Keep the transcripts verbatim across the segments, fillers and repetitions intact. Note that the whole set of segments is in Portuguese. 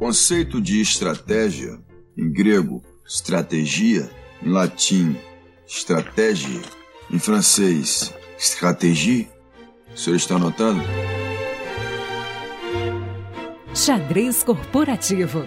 conceito de estratégia, em grego, stratégia, em latim, stratégie, em francês, stratégie. O senhor está anotando? Xadrez Corporativo.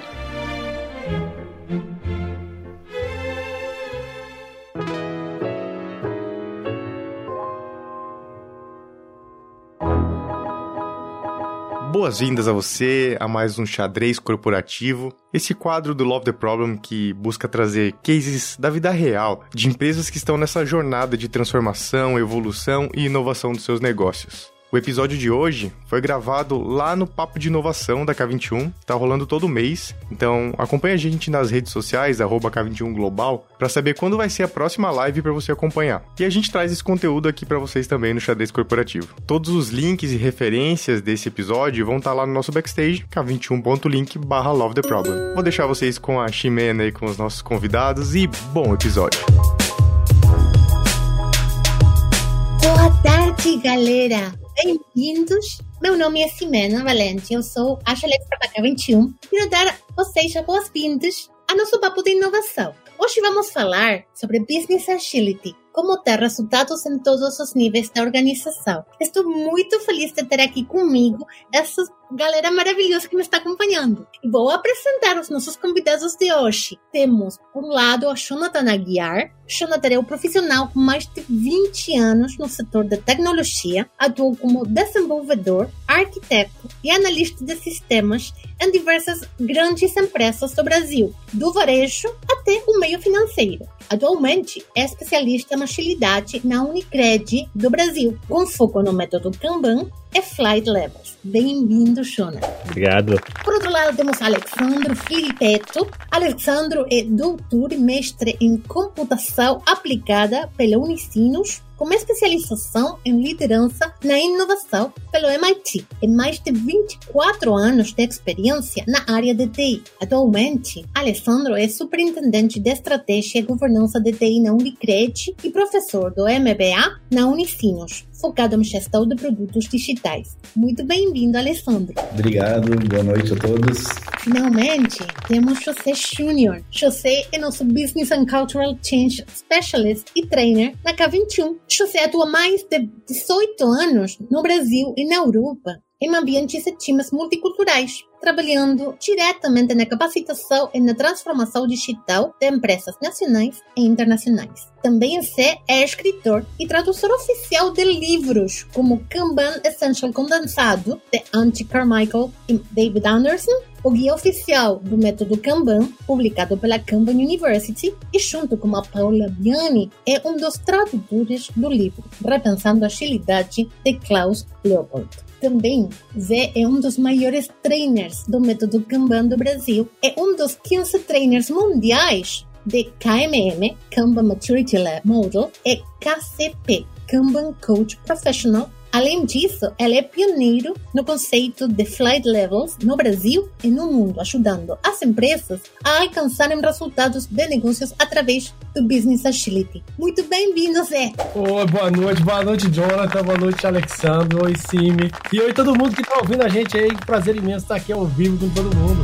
Boas-vindas a você a mais um Xadrez Corporativo, esse quadro do Love the Problem que busca trazer cases da vida real de empresas que estão nessa jornada de transformação, evolução e inovação dos seus negócios. O episódio de hoje foi gravado lá no Papo de Inovação da K vinte e um, tá rolando todo mês, então acompanha a gente nas redes sociais, arroba K vinte e um Global, para saber quando vai ser a próxima live para você acompanhar. E a gente traz esse conteúdo aqui para vocês também no Xadrez Corporativo. Todos os links e referências desse episódio vão estar lá no nosso backstage, k vinte e um ponto link barra Love the Problem. Vou deixar vocês com a Ximena e com os nossos convidados e bom episódio! Boa tarde, galera! Bem-vindos! Meu nome é Ximena Valente, eu sou a Xalex da K vinte e um. Quero dar a vocês as boas-vindas ao nosso papo de inovação. Hoje vamos falar sobre Business Agility, como ter resultados em todos os níveis da organização. Estou muito feliz de ter aqui comigo essa galera maravilhosa que me está acompanhando. E vou apresentar os nossos convidados de hoje. Temos, por um lado, a Jonathan Aguiar. Jonathan é um profissional com mais de vinte anos no setor de tecnologia. Atuou como desenvolvedor, arquiteto e analista de sistemas em diversas grandes empresas do Brasil, do varejo até o meio financeiro. Atualmente, é especialista em agilidade na Unicred do Brasil, com foco no método Kanban e Flight Levels. Bem-vindo, Jonathan. Obrigado. Por outro lado, temos Alexandro Filipetto. Alexandro é doutor e mestre em computação aplicada pela Unicinos, com especialização em liderança na inovação pelo M I T e mais de vinte e quatro anos de experiência na área de T I. Atualmente, Alessandro é superintendente de estratégia e governança de T I na Unicred e professor do M B A na Unicinos, focado em gestão de produtos digitais. Muito bem-vindo, Alessandro. Obrigado, boa noite a todos. Finalmente, temos José Júnior. José é nosso Business and Cultural Change Specialist e Trainer na K vinte e um. José atua mais de dezoito anos no Brasil e na Europa em ambientes e times multiculturais, trabalhando diretamente na capacitação e na transformação digital de empresas nacionais e internacionais. Também Zé é escritor e tradutor oficial de livros como Kanban Essential Condensado, de Andy Carmichael e David Anderson, o guia oficial do método Kanban, publicado pela Kanban University, e junto com a Paula Biani, é um dos tradutores do livro Repensando a Agilidade, de Klaus Leopold. Também, Zé é um dos maiores trainers do método Kanban do Brasil. É um dos quinze trainers mundiais de K M M, Kanban Maturity Model, e K C P, Kanban Coach Professional. Além disso, ela é pioneiro no conceito de Flight Levels no Brasil e no mundo, ajudando as empresas a alcançarem resultados de negócios através do Business Agility. Muito bem-vindo, Zé! Oi, boa noite, boa noite, Jonathan, boa noite, Alexandre, oi, Simi, e oi todo mundo que está ouvindo a gente aí, que prazer imenso estar aqui ao vivo com todo mundo.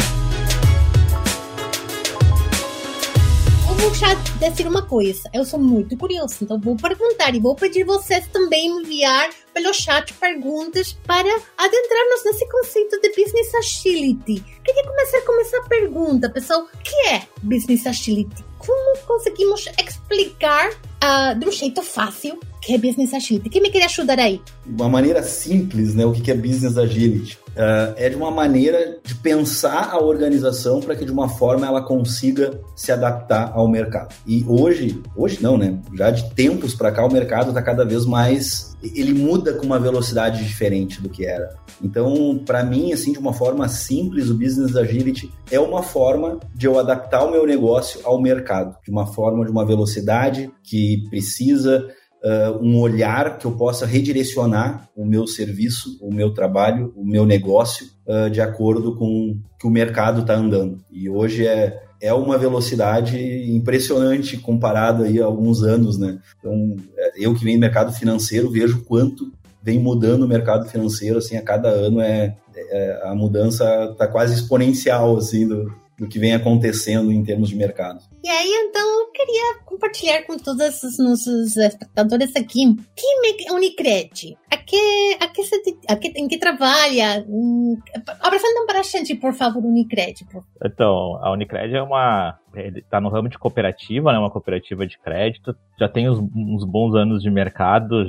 Vou já dizer uma coisa, eu sou muito curiosa, então vou perguntar e vou pedir vocês também enviar pelo chat perguntas para adentrarmos nesse conceito de Business Agility. Queria começar com essa pergunta, pessoal, o que é Business Agility? Como conseguimos explicar uh, de um jeito fácil que é Business Agility? Quem me quer ajudar aí? Uma maneira simples, né? O que é Business Agility? Uh, é de uma maneira de pensar a organização para que de uma forma ela consiga se adaptar ao mercado. E hoje, hoje não, né? Já de tempos para cá o mercado está cada vez mais, ele muda com uma velocidade diferente do que era. Então, para mim, assim, de uma forma simples, o Business Agility é uma forma de eu adaptar o meu negócio ao mercado, de uma forma, de uma velocidade que precisa Uh, um olhar que eu possa redirecionar o meu serviço, o meu trabalho, o meu negócio uh, de acordo com o que o mercado está andando. E hoje é, é uma velocidade impressionante comparado aí a alguns anos, né? Então, eu que venho do mercado financeiro vejo quanto vem mudando o mercado financeiro, assim, a cada ano é, é, a mudança está quase exponencial, assim, do, do que vem acontecendo em termos de mercado. E aí, então, eu queria compartilhar com todos os nossos espectadores aqui. Que é Unicred? A que, a que se, a que, em que trabalha? Hum, apresentem para a gente, por favor, Unicred. Por... Então, a Unicred é uma... está no ramo de cooperativa, né? Uma cooperativa de crédito. Já tem uns, uns bons anos de mercado,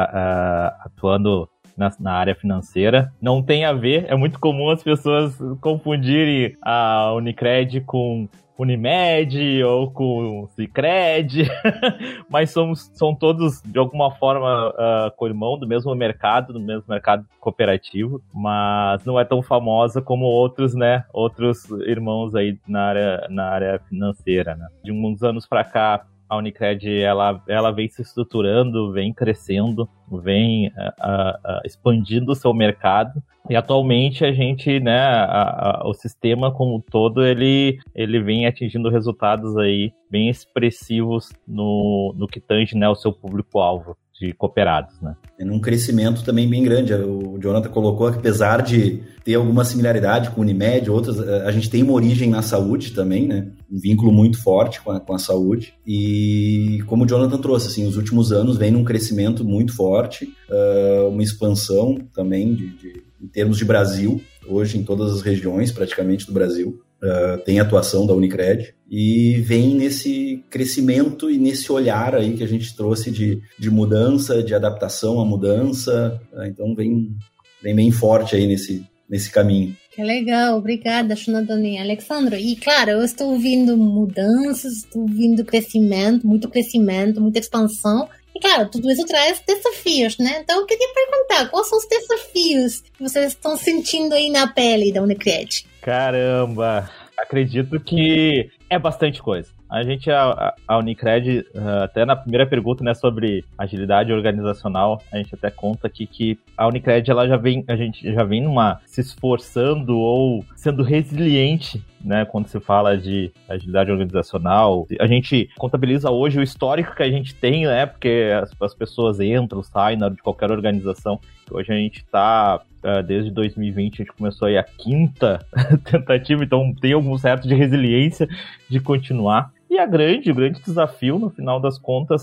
já uh, atuando Na, na área financeira. Não tem a ver, é muito comum as pessoas confundirem a Unicred com Unimed ou com Sicredi, mas somos, são todos, de alguma forma, uh, co-irmão do mesmo mercado, do mesmo mercado cooperativo, mas não é tão famosa como outros, né, outros irmãos aí na área, na área financeira, né. De uns anos para cá, a Unicred, ela, ela vem se estruturando, vem crescendo, vem uh, uh, expandindo o seu mercado. E atualmente a gente, né, a, a, o sistema como um todo, ele, ele vem atingindo resultados aí bem expressivos no, no que tange, né, o seu público-alvo de cooperados, né. É num crescimento também bem grande. O Jonathan colocou que, apesar de ter alguma similaridade com o Unimed, outras, a gente tem uma origem na saúde também, né? Um vínculo muito forte com a, com a saúde. E como o Jonathan trouxe, assim, os últimos anos vem num crescimento muito forte, uh, uma expansão também de, de, em termos de Brasil, hoje em todas as regiões praticamente do Brasil. Uh, tem atuação da Unicred e vem nesse crescimento e nesse olhar aí que a gente trouxe de, de mudança, de adaptação à mudança, uh, então vem, vem bem forte aí nesse, nesse caminho. Que legal, obrigada, Jonathan e Alexandre. E claro, eu estou ouvindo mudanças, estou ouvindo crescimento, muito crescimento, muita expansão. E claro, tudo isso traz desafios, né? Então eu queria perguntar, quais são os desafios que vocês estão sentindo aí na pele da Unicred? Caramba, acredito que é bastante coisa. A gente, a, a Unicred, até na primeira pergunta, né, sobre agilidade organizacional, a gente até conta aqui que a Unicred, ela já vem, a gente já vem numa, se esforçando ou sendo resiliente, né, quando se fala de agilidade organizacional. A gente contabiliza hoje o histórico que a gente tem, né, porque as, as pessoas entram, saem de qualquer organização. Hoje a gente está, desde dois mil e vinte, a gente começou aí a quinta tentativa, então tem algum certo de resiliência de continuar. E a grande, o grande desafio, no final das contas,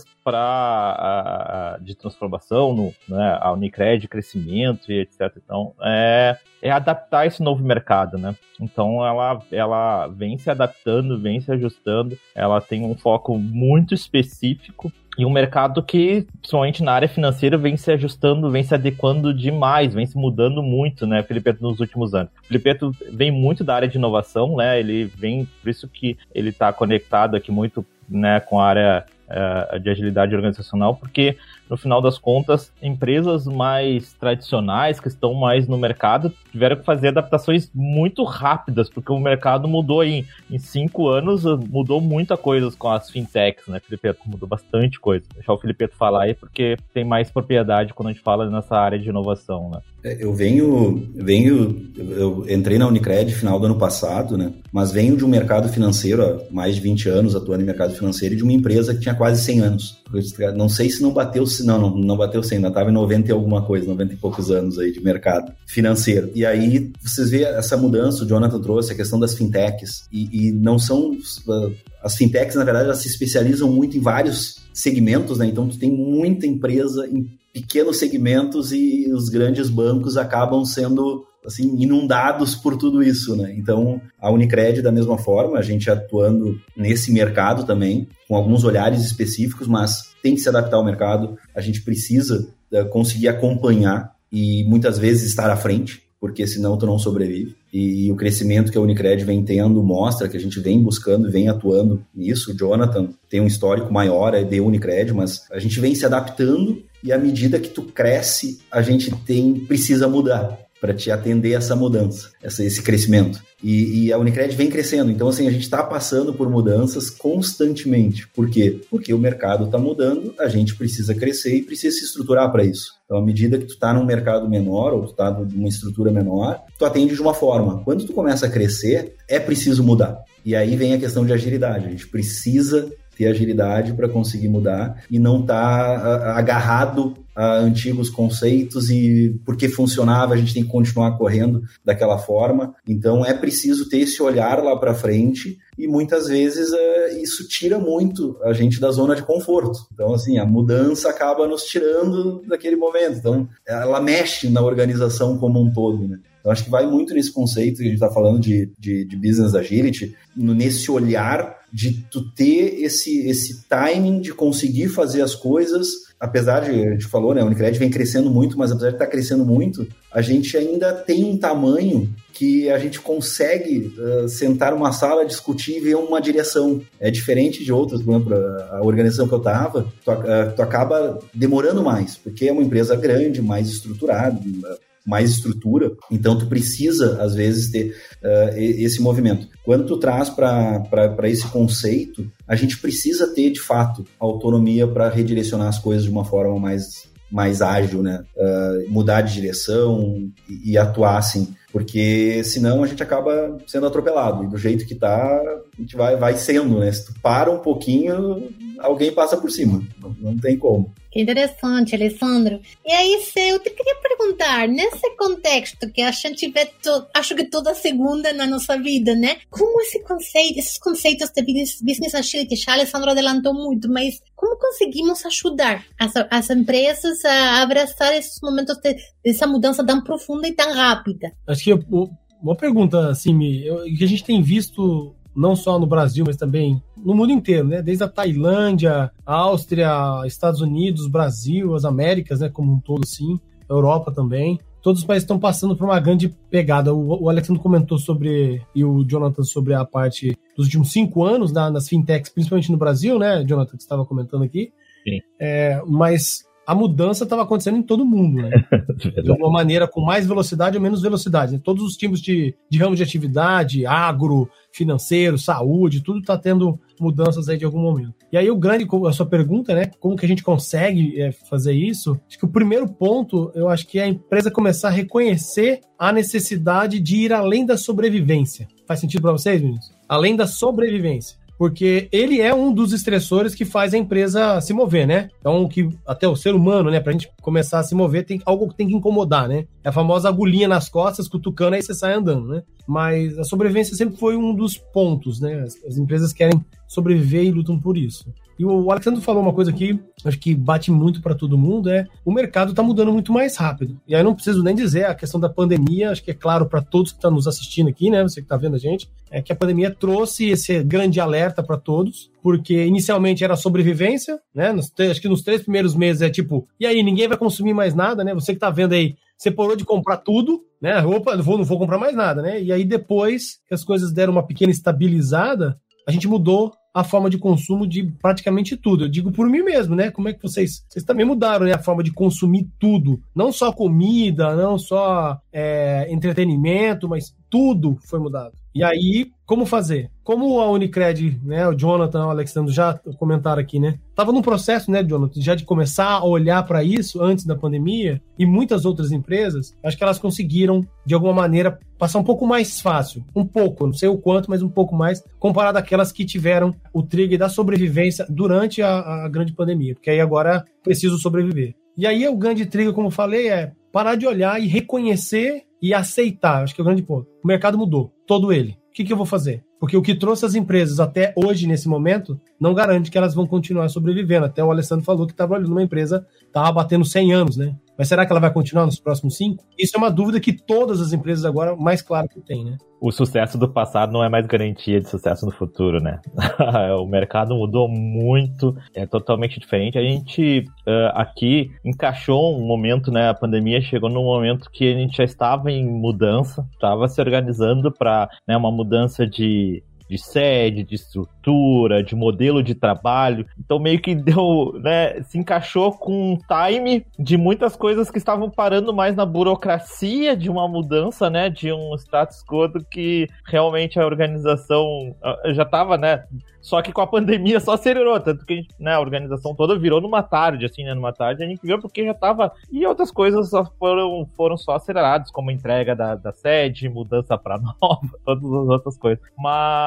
para de transformação, no, né, a Unicred, crescimento e etcétera. Então, é, é adaptar esse novo mercado, né? Então, ela, ela vem se adaptando, vem se ajustando, ela tem um foco muito específico e um mercado que, principalmente na área financeira, vem se ajustando, vem se adequando demais, vem se mudando muito, né, Felipeto, nos últimos anos. O Felipeto vem muito da área de inovação, né, ele vem, por isso que ele está conectado aqui muito, né, com a área uh, de agilidade organizacional, porque, no final das contas, empresas mais tradicionais, que estão mais no mercado, tiveram que fazer adaptações muito rápidas, porque o mercado mudou em, em cinco anos, mudou muita coisa com as fintechs, né, Felipeto? Mudou bastante coisa. Vou deixar o Felipeto falar aí, porque tem mais propriedade quando a gente fala nessa área de inovação, né? Eu venho, venho, eu entrei na Unicred no final do ano passado, né? Mas venho de um mercado financeiro há mais de vinte anos atuando em mercado financeiro e de uma empresa que tinha quase cem anos. Não sei se não bateu, se não, não, não bateu cem, ainda estava em noventa e alguma coisa, noventa e poucos anos aí de mercado financeiro. E aí vocês veem essa mudança, o Jonathan trouxe a questão das fintechs e, e não são, as fintechs na verdade elas se especializam muito em vários segmentos, né? Então tu tem muita empresa em pequenos segmentos e os grandes bancos acabam sendo assim, inundados por tudo isso, né? Então, a Unicred, da mesma forma, a gente atuando nesse mercado também, com alguns olhares específicos, mas tem que se adaptar ao mercado, a gente precisa uh, conseguir acompanhar e muitas vezes estar à frente, porque senão tu não sobrevive. E, e o crescimento que a Unicred vem tendo mostra que a gente vem buscando e vem atuando nisso. O Jonathan tem um histórico maior é de Unicred, mas a gente vem se adaptando e à medida que tu cresce, a gente tem, precisa mudar para te atender essa mudança, essa, esse crescimento. E, e a Unicred vem crescendo. Então, assim, a gente está passando por mudanças constantemente. Por quê? Porque o mercado está mudando, a gente precisa crescer e precisa se estruturar para isso. Então, à medida que tu está num mercado menor ou tu está numa estrutura menor, tu atende de uma forma. Quando tu começa a crescer, é preciso mudar. E aí vem a questão de agilidade. A gente precisa ter agilidade para conseguir mudar e não estar tá agarrado a antigos conceitos e porque funcionava, a gente tem que continuar correndo daquela forma. Então é preciso ter esse olhar lá para frente e muitas vezes é, isso tira muito a gente da zona de conforto. Então, assim, a mudança acaba nos tirando daquele momento. Então, ela mexe na organização como um todo, né? Eu acho que vai muito nesse conceito que a gente está falando de, de, de business agility, nesse olhar de tu ter esse, esse timing de conseguir fazer as coisas, apesar de, a gente falou, né, a Unicred vem crescendo muito, mas apesar de estar crescendo muito, a gente ainda tem um tamanho que a gente consegue uh, sentar numa sala, discutir e ver uma direção. É diferente de outras, por exemplo, a organização que eu estava, tu, uh, tu acaba demorando mais, porque é uma empresa grande, mais estruturada, mais estrutura, então tu precisa, às vezes, ter uh, esse movimento. Quando tu traz para esse conceito, a gente precisa ter, de fato, autonomia para redirecionar as coisas de uma forma mais, mais ágil, né? Uh, mudar de direção e, e atuar assim, porque senão a gente acaba sendo atropelado, e do jeito que tá, a gente vai, vai sendo, né? Se tu para um pouquinho, alguém passa por cima, não, não tem como. Que interessante, Alessandro. E aí, eu te queria perguntar, nesse contexto que a gente vê, to, acho que toda segunda na nossa vida, né? Como esse conceito, esses conceitos de business agility, já Alessandro adelantou muito, mas como conseguimos ajudar as, as empresas a abraçar esses momentos de, dessa mudança tão profunda e tão rápida? Acho que uma pergunta, Simi, que a gente tem visto não só no Brasil, mas também no mundo inteiro, né? Desde a Tailândia, a Áustria, Estados Unidos, Brasil, as Américas, né? Como um todo, assim, a Europa também. Todos os países estão passando por uma grande pegada. O, o Alexandre comentou sobre, e o Jonathan, sobre a parte dos últimos cinco anos na, nas fintechs, principalmente no Brasil, né, Jonathan, que você estava comentando aqui. Sim. É, mas a mudança estava acontecendo em todo mundo, né? De alguma maneira, com mais velocidade ou menos velocidade. Né? Todos os tipos de, de ramos de atividade, agro, financeiro, saúde, tudo está tendo mudanças aí de algum momento. E aí o grande, a sua pergunta, né? Como que a gente consegue é, fazer isso? Acho que o primeiro ponto, eu acho que é a empresa começar a reconhecer a necessidade de ir além da sobrevivência. Faz sentido para vocês, meninos? Além da sobrevivência. Porque ele é um dos estressores que faz a empresa se mover, né? Então, que até o ser humano, né? Pra gente começar a se mover, tem algo que tem que incomodar, né? É a famosa agulhinha nas costas, cutucando, aí você sai andando, né? Mas a sobrevivência sempre foi um dos pontos, né? As, as empresas querem sobreviver e lutam por isso. E o Alexandre falou uma coisa aqui, acho que bate muito para todo mundo, é o mercado está mudando muito mais rápido. E aí não preciso nem dizer a questão da pandemia, acho que é claro para todos que estão nos assistindo aqui, né, você que está vendo a gente, é que a pandemia trouxe esse grande alerta para todos, porque inicialmente era sobrevivência, né, nos, acho que nos três primeiros meses é tipo, e aí, ninguém vai consumir mais nada, né, você que está vendo aí, você parou de comprar tudo, né, opa, não vou, não vou comprar mais nada, né, e aí depois que as coisas deram uma pequena estabilizada, a gente mudou a forma de consumo de praticamente tudo. Eu digo por mim mesmo, né? Como é que vocês... Vocês também mudaram, né? A forma de consumir tudo. Não só comida, não só é, entretenimento, mas tudo foi mudado. E aí, como fazer? Como a Unicred, né? O Jonathan, o Alexandre já comentaram aqui, né? Tava num processo, né, Jonathan, já de começar a olhar para isso antes da pandemia, e muitas outras empresas, acho que elas conseguiram, de alguma maneira, passar um pouco mais fácil. Um pouco, não sei o quanto, mas um pouco mais, comparado àquelas que tiveram o trigger da sobrevivência durante a, a grande pandemia, porque aí agora preciso sobreviver. E aí o grande trigger, como eu falei, é parar de olhar e reconhecer e aceitar. Acho que é o grande ponto. O mercado mudou, todo ele. O que, que eu vou fazer? Porque o que trouxe as empresas até hoje, nesse momento, não garante que elas vão continuar sobrevivendo. Até o Alessandro falou que estava ali numa empresa, estava batendo cem anos, né? Mas será que ela vai continuar nos próximos cinco? Isso é uma dúvida que todas as empresas agora, mais claro que tem, né? O sucesso do passado não é mais garantia de sucesso no futuro, né? O mercado mudou muito, é totalmente diferente. A gente uh, aqui encaixou um momento, né? A pandemia chegou num momento que a gente já estava em mudança, estava se organizando para, né, uma mudança de de sede, de estrutura, de modelo de trabalho. Então meio que deu, né, se encaixou com um time de muitas coisas que estavam parando mais na burocracia de uma mudança, né, de um status quo do que realmente a organização já estava, né, só que com a pandemia só acelerou, tanto que a, gente, né, a organização toda virou numa tarde, assim, né, numa tarde a gente viu porque já estava, e outras coisas só foram, foram só aceleradas, como a entrega da, da sede, mudança para nova, todas as outras coisas. Mas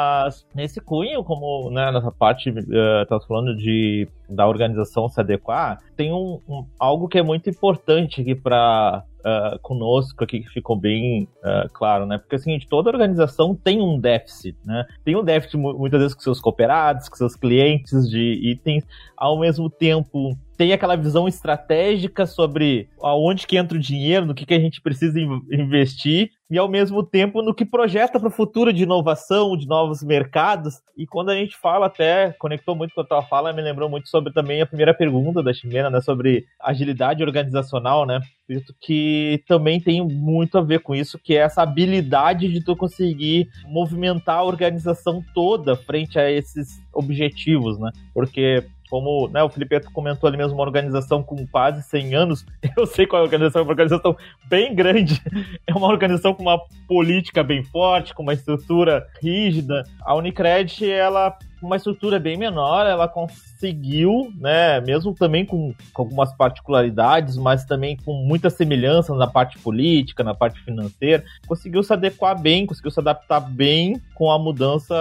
Mas nesse cunho, como né, nessa parte, uh, tá falando de da organização se adequar, tem um, um, algo que é muito importante aqui para uh, conosco aqui, que ficou bem uh, claro, né? Porque é o seguinte, toda organização tem um déficit, né? Tem um déficit muitas vezes com seus cooperados, com seus clientes de itens, ao mesmo tempo tem aquela visão estratégica sobre aonde que entra o dinheiro, no que, que a gente precisa investir, e ao mesmo tempo no que projeta para o futuro de inovação, de novos mercados. E quando a gente fala, até conectou muito com a tua fala, me lembrou muito sobre também a primeira pergunta da Ximena, né, sobre agilidade organizacional, né? Acredito que também tem muito a ver com isso, que é essa habilidade de tu conseguir movimentar a organização toda frente a esses objetivos, né? Porque como né, o Felipe comentou ali mesmo, uma organização com quase cem anos, eu sei qual é a organização, é uma organização bem grande, é uma organização com uma política bem forte, com uma estrutura rígida. A Unicred, ela, com uma estrutura bem menor, ela conseguiu, né, mesmo também com, com algumas particularidades, mas também com muita semelhança na parte política, na parte financeira, conseguiu se adequar bem, conseguiu se adaptar bem com a mudança,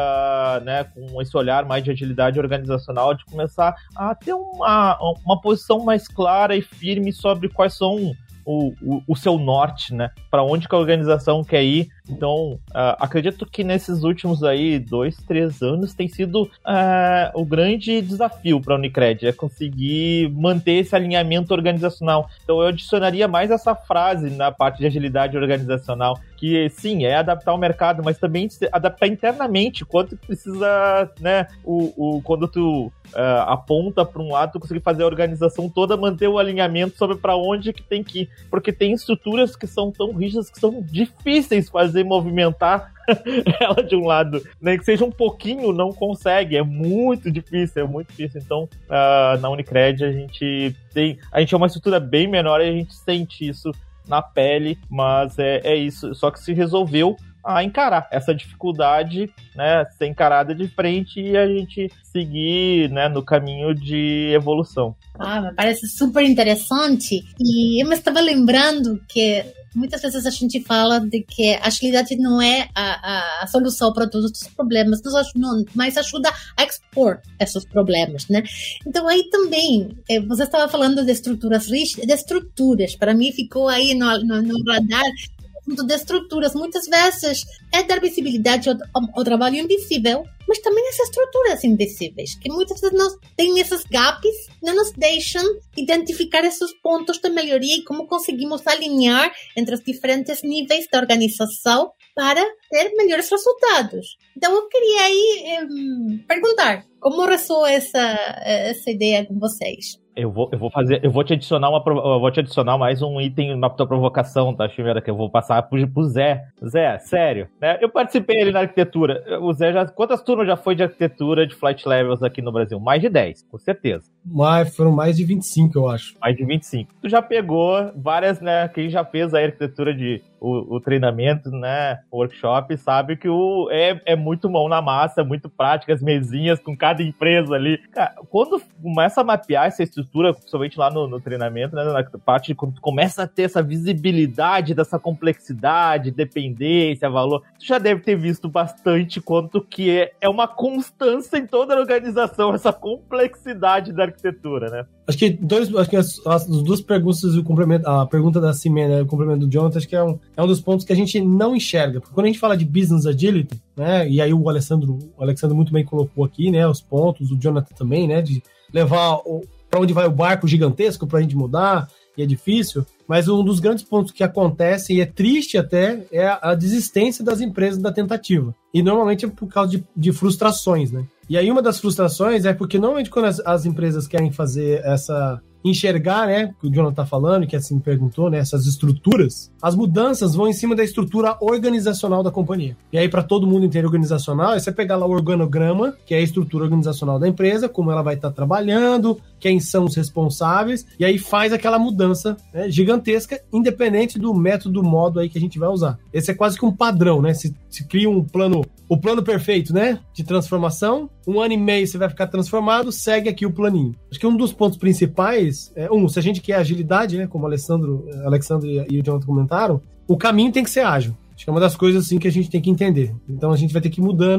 uh, né, com esse olhar mais de agilidade organizacional, de começar a ter uma, uma posição mais clara e firme sobre quais são O, o, o seu norte, né? Para onde que a organização quer ir. Então, uh, acredito que nesses últimos aí dois, três anos tem sido uh, o grande desafio para a Unicred, é conseguir manter esse alinhamento organizacional. Então, eu adicionaria mais essa frase na parte de agilidade organizacional, que sim, é adaptar o mercado, mas também adaptar internamente, quanto precisa, né? O, o, quando tu uh, aponta para um lado, tu conseguir fazer a organização toda, manter o alinhamento sobre para onde que tem que ir, porque tem estruturas que são tão rígidas que são difíceis fazer movimentar ela de um lado, nem que seja um pouquinho, não consegue, é muito difícil, é muito difícil. Então, uh, na Unicred a gente tem, a gente é uma estrutura bem menor e a gente sente isso na pele, mas é, é isso, só que se resolveu a encarar essa dificuldade, né, ser encarada de frente e a gente seguir, né, no caminho de evolução. Ah, me parece super interessante. E eu me estava lembrando que muitas vezes a gente fala de que a agilidade não é a, a, a solução para todos os problemas, mas ajuda a expor esses problemas, né? Então aí também, você estava falando de estruturas rígidas, de estruturas, para mim ficou aí no, no, no radar de estruturas. Muitas vezes é dar visibilidade ao, ao, ao trabalho invisível, mas também as estruturas invisíveis, que muitas vezes nós têm esses gaps, não nos deixam identificar esses pontos de melhoria e como conseguimos alinhar entre os diferentes níveis da organização para ter melhores resultados. Então eu queria aí um, perguntar, como ressoa essa, essa ideia com vocês? Eu vou, eu vou fazer, eu vou te adicionar uma, eu vou te adicionar mais um item na tua provocação, tá, Chimera, que eu vou passar pro, pro Zé. Zé, sério, né? Eu participei ali na arquitetura. O Zé já, quantas turmas já foi de arquitetura de flight levels aqui no Brasil? Mais de dez, com certeza. Mas foram mais de vinte e cinco, eu acho. Mais de vinte e cinco. Tu já pegou várias, né? Quem já fez a arquitetura de o, o treinamento, né? O workshop, sabe que o, é, é muito mão na massa, muito prática, as mesinhas com cada empresa ali. Cara, quando começa a mapear essa estrutura, principalmente lá no, no treinamento, né? Na parte de quando tu começa a ter essa visibilidade dessa complexidade, dependência, valor, tu já deve ter visto bastante quanto que é, é uma constância em toda a organização, essa complexidade da arquitetura, né? Acho que, dois, acho que as, as duas perguntas e o complemento, a pergunta da Ximena e o complemento do Jonathan, acho que é um, é um dos pontos que a gente não enxerga. Porque quando a gente fala de business agility, né, e aí o Alessandro, o Alexandre muito bem colocou aqui, né, os pontos, o Jonathan também, né, de levar para onde vai o barco gigantesco para a gente mudar, e é difícil, mas um dos grandes pontos que acontece, e é triste até, é a desistência das empresas da tentativa. E normalmente é por causa de, de frustrações, né? E aí uma das frustrações é porque normalmente quando as, as empresas querem fazer essa... enxergar, né, que o Jonathan tá falando, que assim perguntou, né, essas estruturas, as mudanças vão em cima da estrutura organizacional da companhia. E aí, para todo mundo entender organizacional, é você pegar lá o organograma, que é a estrutura organizacional da empresa, como ela vai estar tá trabalhando, quem são os responsáveis, e aí faz aquela mudança, né, gigantesca, independente do método, do modo aí que a gente vai usar. Esse é quase que um padrão, né, se, se cria um plano, o plano perfeito, né, de transformação, um ano e meio você vai ficar transformado, segue aqui o planinho. Acho que um dos pontos principais é, um, se a gente quer agilidade, né, como o Alessandro, Alexandre e o Jonathan comentaram, o caminho tem que ser ágil. Acho que é uma das coisas assim que a gente tem que entender. Então a gente vai ter que ir mudando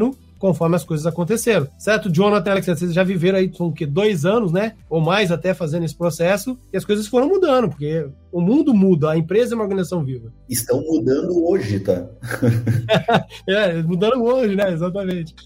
conforme as coisas aconteceram. Certo, Jonathan e Alexandre, vocês já viveram aí, são o quê? Dois anos, né? Ou mais até fazendo esse processo, e as coisas foram mudando, porque o mundo muda, a empresa é uma organização viva. Estão mudando hoje, tá? É, mudando hoje, né? Exatamente.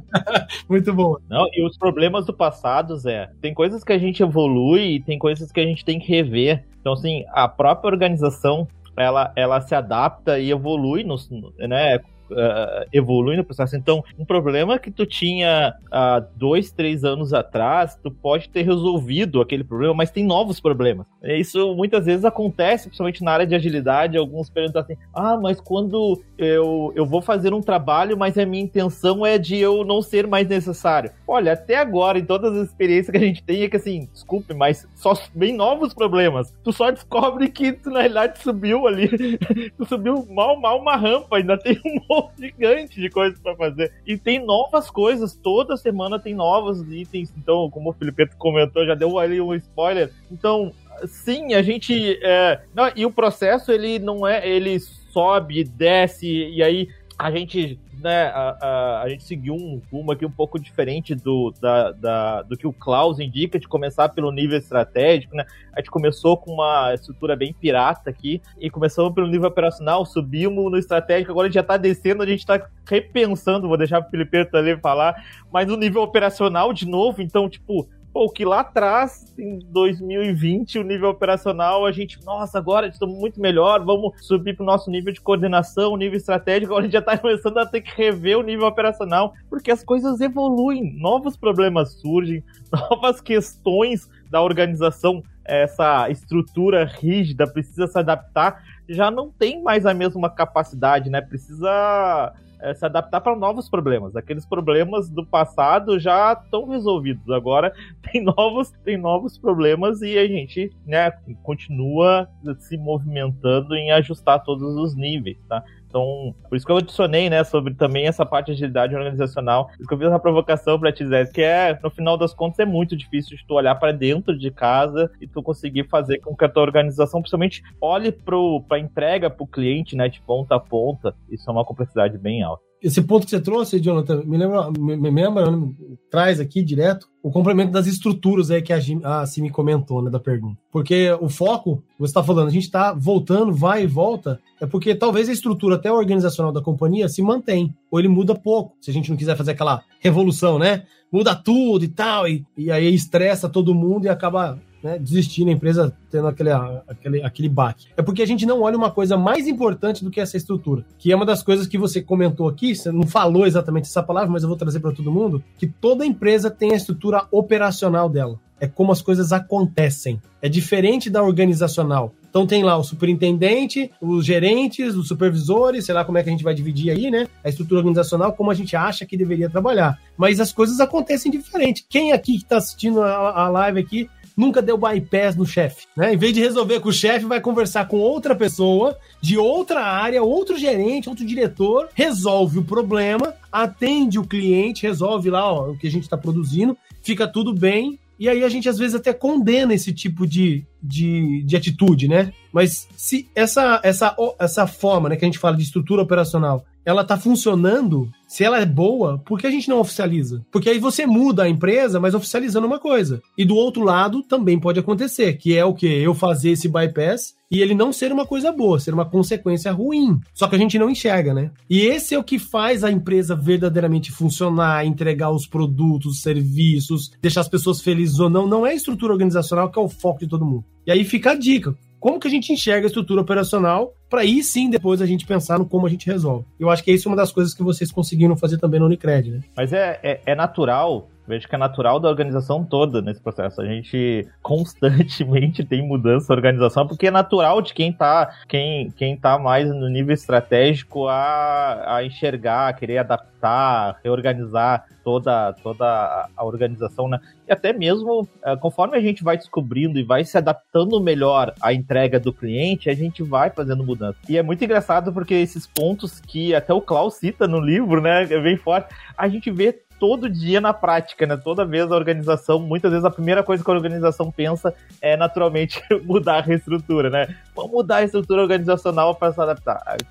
Muito bom. Não, e os problemas do passado, Zé, tem coisas que a gente evolui e tem coisas que a gente tem que rever. Então, assim, a própria organização, ela, ela se adapta e evolui, no, né? Uh, evolui no processo. Então, um problema que tu tinha há uh, dois, três anos atrás, tu pode ter resolvido aquele problema, mas tem novos problemas. Isso muitas vezes acontece, principalmente na área de agilidade. Alguns perguntam assim, ah, mas quando eu, eu vou fazer um trabalho, mas a minha intenção é de eu não ser mais necessário. Olha, até agora, em todas as experiências que a gente tem, é que assim, desculpe, mas só vem novos problemas. Tu só descobre que tu, na realidade, subiu ali, tu subiu mal, mal uma rampa, ainda tem um gigante de coisas para fazer. E tem novas coisas, toda semana tem novos itens. Então, como o Felipe comentou, já deu ali um spoiler. Então, sim, a gente... É... Não, e o processo, ele não é... Ele sobe, desce, e aí a gente... Né, a, a, a gente seguiu um rumo aqui um pouco diferente do, da, da, do que o Klaus indica, de começar pelo nível estratégico, né? A gente começou com uma estrutura bem pirata aqui, e começamos pelo nível operacional, subimos no estratégico, agora a gente já tá descendo, a gente tá repensando, vou deixar pro Felipe também falar, mas no nível operacional de novo, então, tipo, pô, que lá atrás, em dois mil e vinte, o nível operacional, a gente, nossa, agora estamos muito melhor, vamos subir pro nosso nível de coordenação, nível estratégico, agora a gente já tá começando a ter que rever o nível operacional, porque as coisas evoluem, novos problemas surgem, novas questões da organização, essa estrutura rígida precisa se adaptar, já não tem mais a mesma capacidade, né? Precisa... É, se adaptar para novos problemas. Aqueles problemas do passado já estão resolvidos. Agora tem novos, tem novos problemas e a gente, né, continua se movimentando em ajustar todos os níveis, tá? Então, por isso que eu adicionei, né, sobre também essa parte de agilidade organizacional. Por isso que eu fiz essa provocação pra te dizer, que é, no final das contas, é muito difícil de tu olhar para dentro de casa e tu conseguir fazer com que a tua organização, principalmente, olhe pro, pra entrega pro cliente, né, de ponta a ponta. Isso é uma complexidade bem alta. Esse ponto que você trouxe, Jonathan, me lembra, me, me lembra, me traz aqui direto o complemento das estruturas aí que a, a Cimi comentou, né, da pergunta. Porque o foco, você está falando, a gente está voltando, vai e volta, é porque talvez a estrutura até organizacional da companhia se mantém, ou ele muda pouco, se a gente não quiser fazer aquela revolução, né? Muda tudo e tal, e, e aí estressa todo mundo e acaba... Né, desistindo, a empresa tendo aquele, aquele, aquele baque. É porque a gente não olha uma coisa mais importante do que essa estrutura, que é uma das coisas que você comentou aqui, você não falou exatamente essa palavra, mas eu vou trazer para todo mundo, que toda empresa tem a estrutura operacional dela. É como as coisas acontecem. É diferente da organizacional. Então tem lá o superintendente, os gerentes, os supervisores, sei lá como é que a gente vai dividir aí, né? A estrutura organizacional, como a gente acha que deveria trabalhar. Mas as coisas acontecem diferente. Quem aqui que está assistindo a, a live aqui nunca deu bypass no chefe, né? Em vez de resolver com o chefe, vai conversar com outra pessoa de outra área, outro gerente, outro diretor, resolve o problema, atende o cliente, resolve lá ó, o que a gente está produzindo, fica tudo bem, e aí a gente às vezes até condena esse tipo de, de, de atitude, né? Mas se essa, essa, essa forma, né, que a gente fala de estrutura operacional, ela tá funcionando, se ela é boa, por que a gente não oficializa? Porque aí você muda a empresa, mas oficializando uma coisa. E do outro lado também pode acontecer, que é o quê? Eu fazer esse bypass e ele não ser uma coisa boa, ser uma consequência ruim. Só que a gente não enxerga, né? E esse é o que faz a empresa verdadeiramente funcionar, entregar os produtos, os serviços, deixar as pessoas felizes ou não. Não é a estrutura organizacional que é o foco de todo mundo. E aí fica a dica. Como que a gente enxerga a estrutura operacional para aí sim depois a gente pensar no como a gente resolve. Eu acho que isso é uma das coisas que vocês conseguiram fazer também no Unicred, né? Mas é, é, é natural, vejo que é natural da organização toda nesse processo. A gente constantemente tem mudança na organização, porque é natural de quem tá, quem, quem tá mais no nível estratégico a, a enxergar, a querer adaptar, reorganizar toda, toda a organização, né? E até mesmo, conforme a gente vai descobrindo e vai se adaptando melhor à entrega do cliente, a gente vai fazendo mudança. E é muito engraçado porque esses pontos que até o Klaus cita no livro, né, é bem forte, a gente vê todo dia na prática, né? Toda vez a organização, muitas vezes a primeira coisa que a organização pensa é naturalmente mudar a reestrutura, né? Vamos mudar a estrutura organizacional para se adaptar. Então,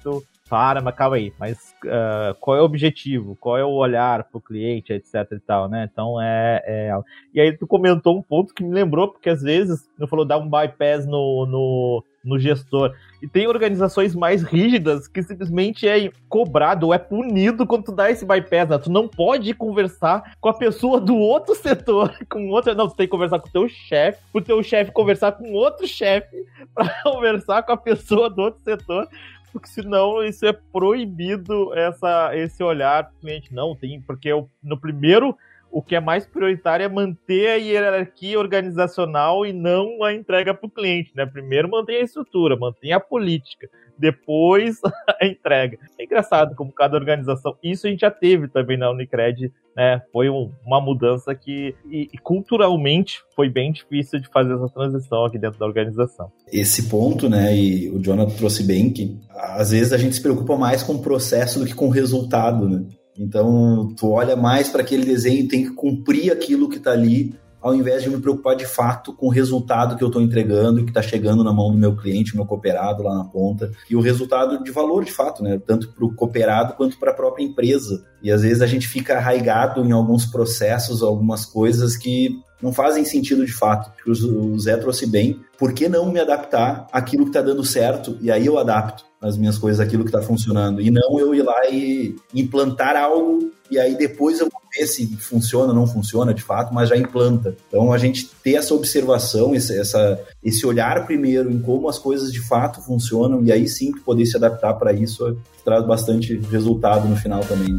para, mas calma aí, mas uh, qual é o objetivo, qual é o olhar pro cliente, etc e tal, né? Então é, é... E aí tu comentou um ponto que me lembrou, porque às vezes, eu falou dar um bypass no, no, no gestor, e tem organizações mais rígidas que simplesmente é cobrado ou é punido quando tu dá esse bypass, né? Tu não pode conversar com a pessoa do outro setor, com outra, não, tu tem que conversar com o teu chefe, o teu chefe conversar com outro chefe, para conversar com a pessoa do outro setor, porque senão isso é proibido, essa, esse olhar do cliente. Não, tem, porque eu, no primeiro, o que é mais prioritário é manter a hierarquia organizacional e não a entrega para o cliente, né? Primeiro mantém a estrutura, mantém a política, depois a entrega. É engraçado como cada organização, isso a gente já teve também na Unicred, né? Foi um, uma mudança que e, e culturalmente foi bem difícil de fazer essa transição aqui dentro da organização. Esse ponto, né, e o Jonathan trouxe bem, que às vezes a gente se preocupa mais com o processo do que com o resultado, né? Então, tu olha mais para aquele desenho e tem que cumprir aquilo que está ali, ao invés de me preocupar de fato com o resultado que eu estou entregando e que está chegando na mão do meu cliente, meu cooperado lá na ponta, e o resultado de valor de fato, né? Tanto para o cooperado quanto para a própria empresa. E às vezes a gente fica arraigado em alguns processos, algumas coisas que não fazem sentido de fato. O Zé trouxe bem. Por que não me adaptar àquilo que está dando certo? E aí eu adapto as minhas coisas àquilo que está funcionando. E não eu ir lá e implantar algo e aí depois eu vou ver se funciona ou não funciona de fato, mas já implanta. Então a gente ter essa observação, esse, essa, esse olhar primeiro em como as coisas de fato funcionam e aí sim poder se adaptar para isso traz bastante resultado no final também.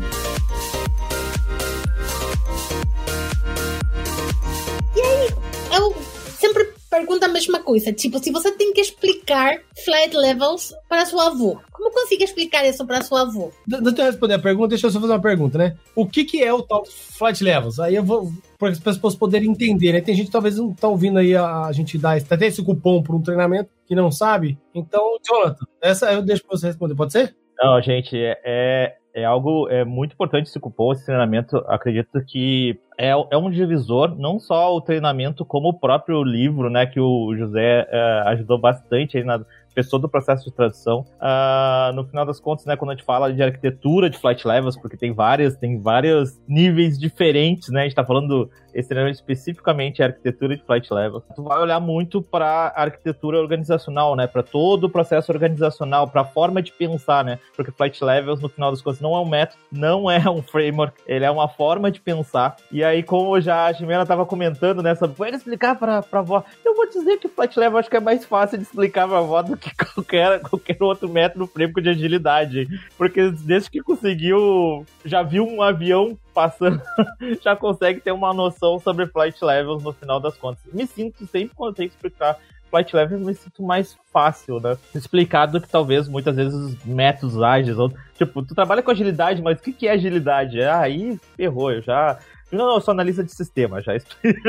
Pergunta a mesma coisa, tipo, se você tem que explicar flight levels para sua avó, como consigo explicar isso para sua avó? Antes de eu responder a pergunta, deixa eu só fazer uma pergunta, né? O que que é o tal flight levels? Aí eu vou, para as pessoas poderem entender, né? Tem gente que talvez não tá ouvindo aí a, a gente dar até esse cupom para um treinamento que não sabe. Então, Jonathan, essa eu deixo para você responder, pode ser? Não, gente, é... é... É algo é muito importante esse cupom, esse treinamento. Acredito que é, é um divisor, não só o treinamento, como o próprio livro, né, que o José é, ajudou bastante aí na pessoa do processo de tradução. Uh, no final das contas, né, quando a gente fala de arquitetura de flight levels, porque tem várias, tem vários níveis diferentes, né, a gente tá falando esse treinamento especificamente a arquitetura de flight levels. Tu vai olhar muito para a arquitetura organizacional, né, para todo o processo organizacional, para a forma de pensar, né, porque flight levels, no final das contas, não é um método, não é um framework, ele é uma forma de pensar. E aí, como já a Jimena estava comentando, né, sobre, pode explicar para a avó, eu vou dizer que o flight level acho que é mais fácil de explicar para a avó do que qualquer, qualquer outro método framework de agilidade, porque desde que conseguiu, já viu um avião passando, já consegue ter uma noção sobre flight levels no final das contas. Me sinto sempre, quando eu tenho que explicar flight levels, me sinto mais fácil, né? Explicar do que talvez muitas vezes os métodos ágeis, ou, tipo, tu trabalha com agilidade, mas o que, que é agilidade? Ah, aí ferrou, eu já... Não, não, eu sou analista de sistema, já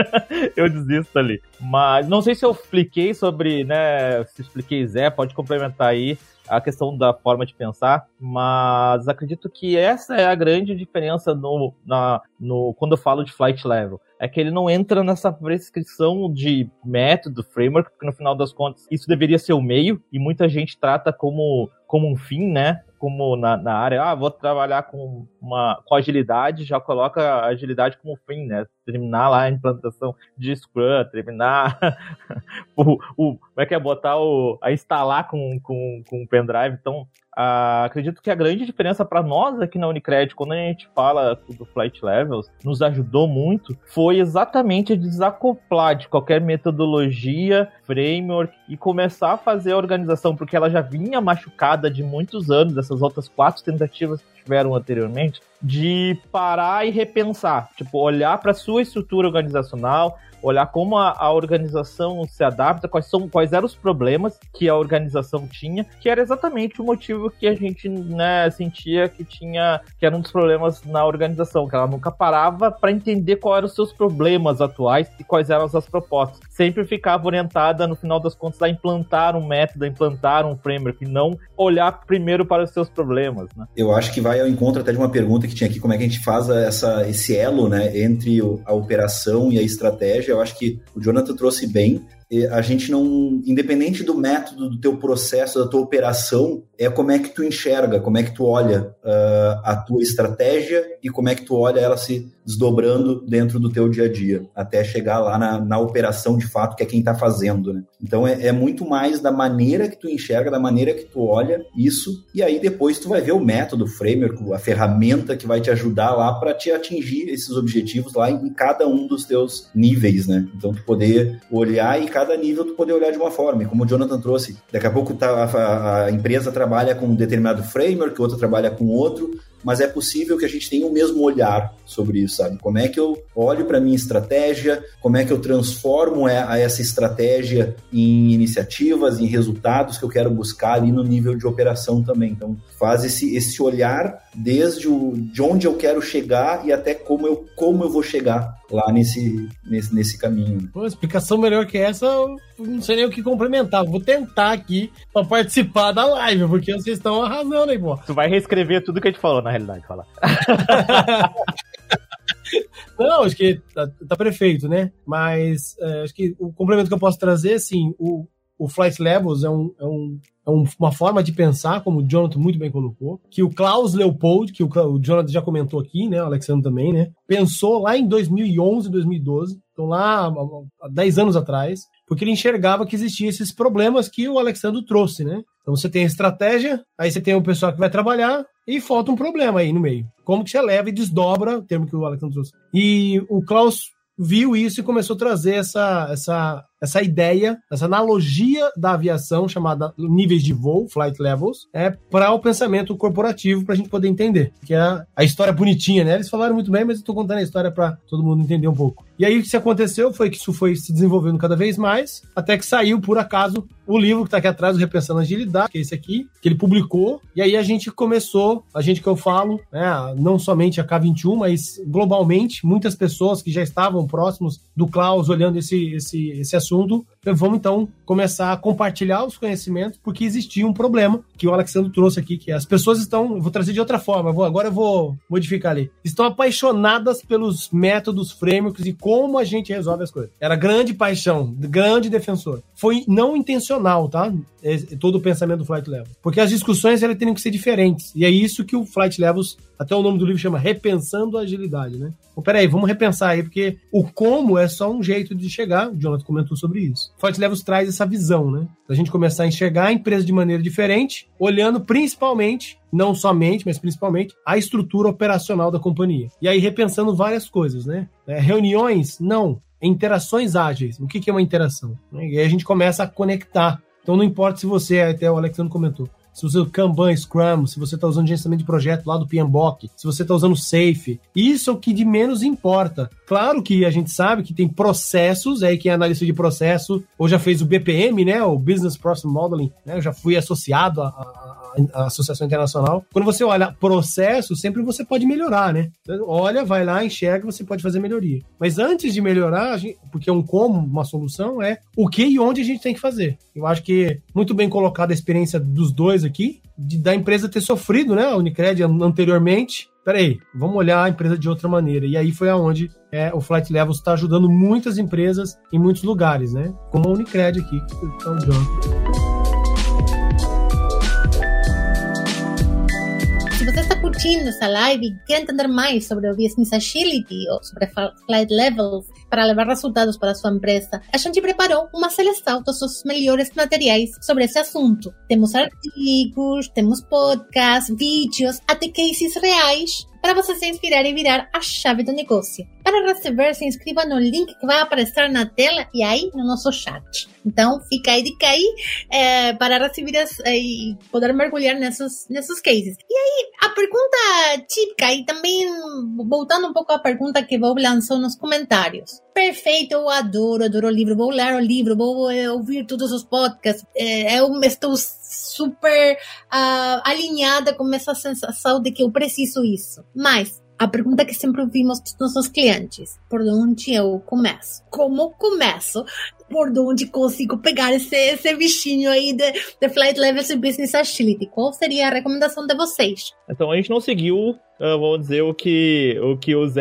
eu desisto ali. Mas não sei se eu expliquei sobre, né, se expliquei, Zé, pode complementar aí a questão da forma de pensar, mas acredito que essa é a grande diferença no, na, no, quando eu falo de flight level. É que ele não entra nessa prescrição de método, framework, porque no final das contas isso deveria ser o meio, e muita gente trata como, como um fim, né? Como na, na área, ah, vou trabalhar com, uma, com agilidade, já coloca a agilidade como fim, né? Terminar lá a implantação de Scrum, terminar o, o, como é que é, botar o, a instalar com, com, com o pendrive. Então, ah, acredito que a grande diferença para nós aqui na Unicred, quando a gente fala do Flight Levels, nos ajudou muito, foi exatamente desacoplar de qualquer metodologia, framework, e começar a fazer a organização, porque ela já vinha machucada de muitos anos, dessas outras quatro tentativas que tiveram anteriormente, de parar e repensar, tipo, olhar para a sua estrutura organizacional, olhar como a, a organização se adapta, quais, são, quais eram os problemas que a organização tinha, que era exatamente o motivo que a gente, né, sentia que tinha, que era um dos problemas na organização, que ela nunca parava para entender quais eram os seus problemas atuais e quais eram as propostas. Sempre ficava orientada, no final das contas, a implantar um método, a implantar um framework, e não olhar primeiro para os seus problemas, né? Eu acho que vai ao encontro até de uma pergunta que tinha aqui, como é que a gente faz essa, esse elo, né, entre a operação e a estratégia. Eu acho que o Jonathan trouxe bem. a gente não, independente do método, do teu processo, da tua operação, é como é que tu enxerga, como é que tu olha uh, a tua estratégia e como é que tu olha ela se desdobrando dentro do teu dia a dia, até chegar lá na, na operação de fato, que é quem está fazendo, né? Então é, é muito mais da maneira que tu enxerga, da maneira que tu olha isso, e aí depois tu vai ver o método, o framework, a ferramenta que vai te ajudar lá para te atingir esses objetivos lá em cada um dos teus níveis, né? Então tu poder olhar e cada nível tu poder olhar de uma forma, e como o Jonathan trouxe, daqui a pouco tá, a, a empresa trabalha com um determinado framework, outra trabalha com outro, mas é possível que a gente tenha o mesmo olhar sobre isso, sabe? Como é que eu olho para a minha estratégia, como é que eu transformo essa estratégia em iniciativas, em resultados que eu quero buscar ali no nível de operação também. Então, faz esse, esse olhar desde o, de onde eu quero chegar e até como eu, como eu vou chegar lá nesse, nesse, nesse caminho. Pô, explicação melhor que essa, eu não sei nem o que complementar. Vou tentar aqui para participar da live, porque vocês estão arrasando aí, pô. Tu vai reescrever tudo que a gente falou, na realidade, falar. Não, acho que tá, tá perfeito, né? Mas é, acho que o complemento que eu posso trazer, assim, o, o Flight Levels é, um, é, um, é um, uma forma de pensar, como o Jonathan muito bem colocou, que o Klaus Leopold, que o, o Jonathan já comentou aqui, né? O Alexandre também, né? Pensou lá em dois mil e onze, dois mil e doze, então lá há dez anos atrás, porque ele enxergava que existiam esses problemas que o Alexandre trouxe, né? Então você tem a estratégia, aí você tem o pessoal que vai trabalhar e falta um problema aí no meio. Como que você leva e desdobra, o termo que o Alexandre trouxe. E o Klaus viu isso e começou a trazer essa, essa, essa ideia, essa analogia da aviação, chamada níveis de voo, flight levels, é, para o pensamento corporativo, para a gente poder entender. Que é a, a história bonitinha, né? Eles falaram muito bem, mas eu estou contando a história para todo mundo entender um pouco. E aí o que aconteceu foi que isso foi se desenvolvendo cada vez mais, até que saiu, por acaso, o livro que está aqui atrás, o Repensando a Agilidade, que é esse aqui, que ele publicou, e aí a gente começou, a gente que eu falo, né, não somente a K vinte e um, mas globalmente, muitas pessoas que já estavam próximos do Klaus olhando esse, esse, esse assunto, vamos então começar a compartilhar os conhecimentos, porque existia um problema que o Alexandre trouxe aqui, que as pessoas estão, vou trazer de outra forma, vou, agora eu vou modificar ali, estão apaixonadas pelos métodos, frameworks e como a gente resolve as coisas. Era grande paixão, grande defensor. Foi não intencional, tá? Todo o pensamento do Flight Levels. Porque as discussões elas teriam que ser diferentes. E é isso que o Flight Levels, até o nome do livro chama Repensando a Agilidade, né? Então, peraí, vamos repensar aí, porque o como é só um jeito de chegar. O Jonathan comentou sobre isso. O Flight Levels traz essa visão, né? Da gente começar a enxergar a empresa de maneira diferente, olhando principalmente, não somente, mas principalmente, a estrutura operacional da companhia. E aí repensando várias coisas, né? É, reuniões? Não. Interações ágeis. O que, que é uma interação? E aí a gente começa a conectar. Então não importa se você, até o Alexandre comentou, se você usa Kanban, Scrum, se você está usando gerenciamento de projeto lá do P M B O K, se você está usando Safe, isso é o que de menos importa. Claro que a gente sabe que tem processos, aí quem é analista de processo, ou já fez o B P M, né, o Business Process Modeling, né, eu já fui associado a, a a Associação Internacional. Quando você olha processo, sempre você pode melhorar, né? Olha, vai lá, enxerga, você pode fazer melhoria. Mas antes de melhorar, a gente, porque é um como, uma solução, é o que e onde a gente tem que fazer. Eu acho que muito bem colocada a experiência dos dois aqui, de, da empresa ter sofrido, né? A Unicred anteriormente. Peraí, vamos olhar a empresa de outra maneira. E aí foi aonde é, o Flight Levels está ajudando muitas empresas em muitos lugares, né? Como a Unicred aqui, que está usando. Se você está curtindo essa live e quer entender mais sobre o Business Agility ou sobre Flight Levels para levar resultados para a sua empresa, a gente preparou uma seleção dos seus melhores materiais sobre esse assunto. Temos artigos, temos podcasts, vídeos, até cases reais para você se inspirar e virar a chave do negócio. Para receber, se inscreva no link que vai aparecer na tela e aí no nosso chat. Então, fica aí de cair é, para receber as, é, e poder mergulhar nesses, nesses cases. E aí, a pergunta típica, e também voltando um pouco à pergunta que Bob lançou nos comentários. Perfeito, eu adoro, adoro o livro, vou ler o livro, vou é, ouvir todos os podcasts, é, eu estou super uh, alinhada com essa sensação de que eu preciso isso. Mas a pergunta que sempre ouvimos dos nossos clientes, por onde eu começo? Como começo? Por onde consigo pegar esse, esse bichinho aí de, de Flight Levels e Business Agility? Qual seria a recomendação de vocês? Então, a gente não seguiu, uh, vamos dizer, o que, o que o Zé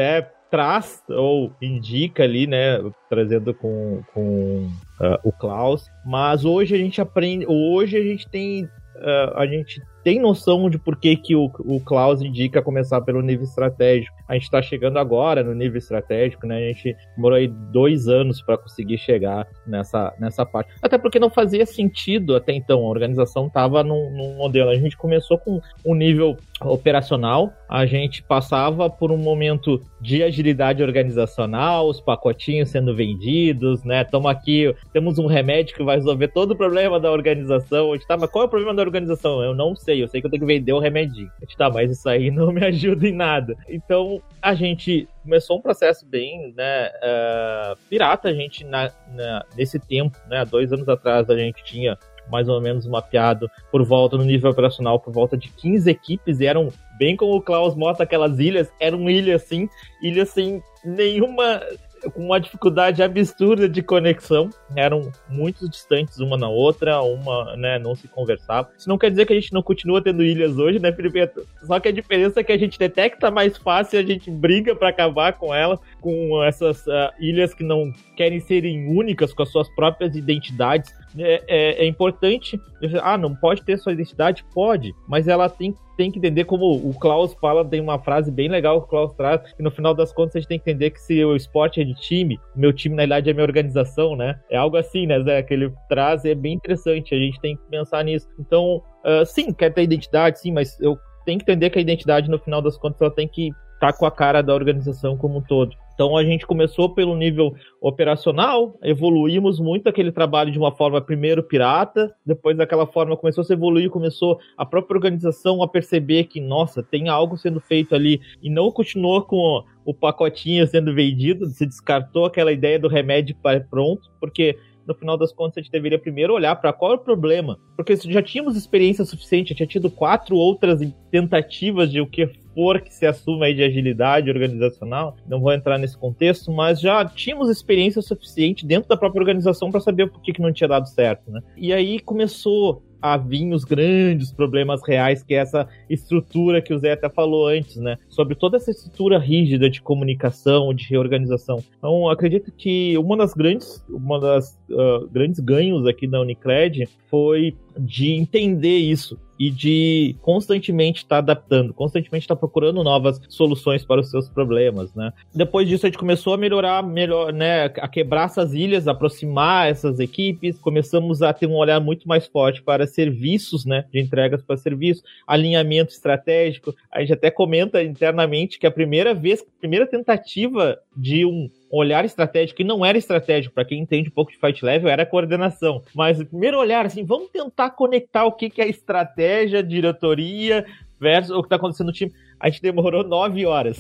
traz ou indica ali, né, trazendo com, com uh, o Klaus, mas hoje a gente aprende, hoje a gente tem, uh, a gente tem noção de por que, que o, o Klaus indica começar pelo nível estratégico. A gente está chegando agora no nível estratégico, né? A gente demorou aí dois anos para conseguir chegar nessa, nessa parte. Até porque não fazia sentido até então. A organização estava num, num modelo. A gente começou com um nível operacional, a gente passava por um momento de agilidade organizacional, os pacotinhos sendo vendidos, né? Estamos aqui, temos um remédio que vai resolver todo o problema da organização. A gente tá, mas qual é o problema da organização? Eu não sei, eu sei que eu tenho que vender o remedinho. A gente tá, mas isso aí não me ajuda em nada. Então, a gente começou um processo bem, né, uh, pirata. A gente, na, na, nesse tempo, né, há dois anos atrás, a gente tinha mais ou menos mapeado por volta, no nível operacional, por volta de quinze equipes, e eram, bem como o Klaus mostra, aquelas ilhas, eram ilhas assim, ilhas sem nenhuma, com uma dificuldade absurda de conexão, eram muito distantes uma na outra, uma, né, não se conversava. Isso não quer dizer que a gente não continua tendo ilhas hoje, né, Felipe? Só que a diferença é que a gente detecta mais fácil, a gente briga para acabar com ela, com essas uh, ilhas que não querem serem únicas, com as suas próprias identidades. É, é, é importante, ah, não pode ter sua identidade? Pode, mas ela tem, tem que entender, como o Klaus fala, tem uma frase bem legal que o Klaus traz, que no final das contas a gente tem que entender que se o esporte é de time, o meu time na realidade é a minha organização, né? É algo assim, né, Zé, que ele traz, é bem interessante, a gente tem que pensar nisso. Então, uh, sim, quer ter identidade, sim, mas eu tenho que entender que a identidade no final das contas ela tem que estar com a cara da organização como um todo. Então a gente começou pelo nível operacional, evoluímos muito aquele trabalho de uma forma primeiro pirata, depois daquela forma começou a se evoluir, começou a própria organização a perceber que, nossa, tem algo sendo feito ali, e não continuou com o pacotinho sendo vendido, se descartou aquela ideia do remédio pronto, porque no final das contas a gente deveria primeiro olhar para qual é o problema, porque já tínhamos experiência suficiente, já tinha tido quatro outras tentativas de o que for que se assuma aí de agilidade organizacional, não vou entrar nesse contexto, mas já tínhamos experiência suficiente dentro da própria organização para saber por que, que não tinha dado certo, né? E aí começou a vir os grandes problemas reais, que é essa estrutura que o Zé até falou antes, né? Sobre toda essa estrutura rígida de comunicação, de reorganização. Então, acredito que uma das grandes, uma das uh, grandes ganhos aqui da Unicred foi de entender isso e de constantemente estar adaptando, constantemente estar procurando novas soluções para os seus problemas, né? Depois disso a gente começou a melhorar, melhor, né, a quebrar essas ilhas, aproximar essas equipes, começamos a ter um olhar muito mais forte para serviços, né, de entregas para serviço, alinhamento estratégico. A gente até comenta internamente que a primeira vez, a primeira tentativa de um olhar estratégico, que não era estratégico, para quem entende um pouco de Fight Level, era coordenação. Mas o primeiro olhar, assim, vamos tentar conectar o que, que é estratégia, diretoria, versus o que está acontecendo no time. A gente demorou nove horas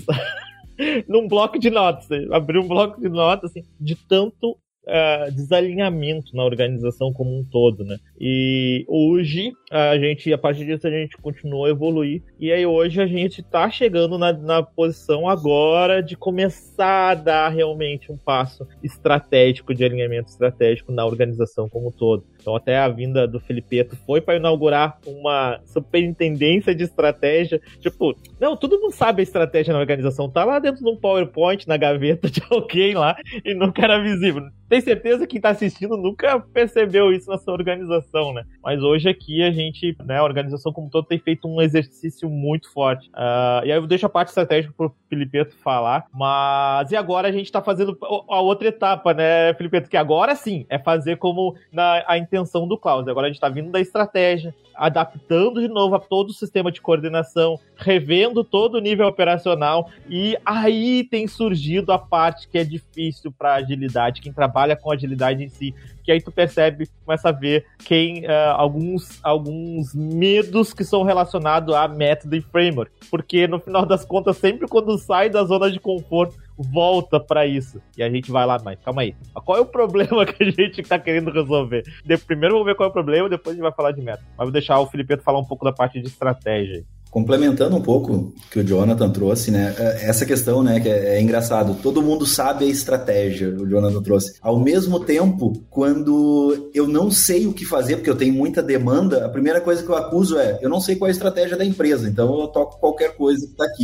num bloco de notas. Abriu um bloco de notas, assim, de tanto Uh, desalinhamento na organização como um todo, né? E hoje, a gente, a partir disso, a gente continuou a evoluir. E aí hoje a gente tá chegando na, na posição agora de começar a dar realmente um passo estratégico, de alinhamento estratégico na organização como um todo. Então até a vinda do Felipeto foi para inaugurar uma superintendência de estratégia. Tipo, não, todo mundo sabe a estratégia na organização. Tá lá dentro de um PowerPoint, na gaveta de alguém lá, e nunca era visível. Tem certeza que quem tá assistindo nunca percebeu isso na sua organização, né? Mas hoje aqui a gente, né, a organização como um todo tem feito um exercício muito forte. Uh, e aí eu deixo a parte estratégica pro Felipeto falar, mas e agora a gente tá fazendo a outra etapa, né, Felipeto? Que agora sim é fazer como na, a intenção do Klaus. Agora a gente tá vindo da estratégia, adaptando de novo a todo o sistema de coordenação, revendo todo o nível operacional, e aí tem surgido a parte que é difícil para agilidade, quem trabalha com agilidade em si, que aí tu percebe, começa a ver quem, uh, alguns, alguns medos que são relacionados a método e framework, porque no final das contas, sempre quando sai da zona de conforto, volta pra isso. E a gente vai lá, mas calma aí. Qual é o problema que a gente tá querendo resolver? De, primeiro vamos ver qual é o problema, depois a gente vai falar de método. Mas vou deixar o Felipeto falar um pouco da parte de estratégia. Complementando um pouco o que o Jonathan trouxe, né? Essa questão, né, que é, é engraçado. Todo mundo sabe a estratégia, o Jonathan trouxe. Ao mesmo tempo, quando eu não sei o que fazer, porque eu tenho muita demanda, a primeira coisa que eu acuso é, eu não sei qual é a estratégia da empresa, então eu toco qualquer coisa que tá aqui.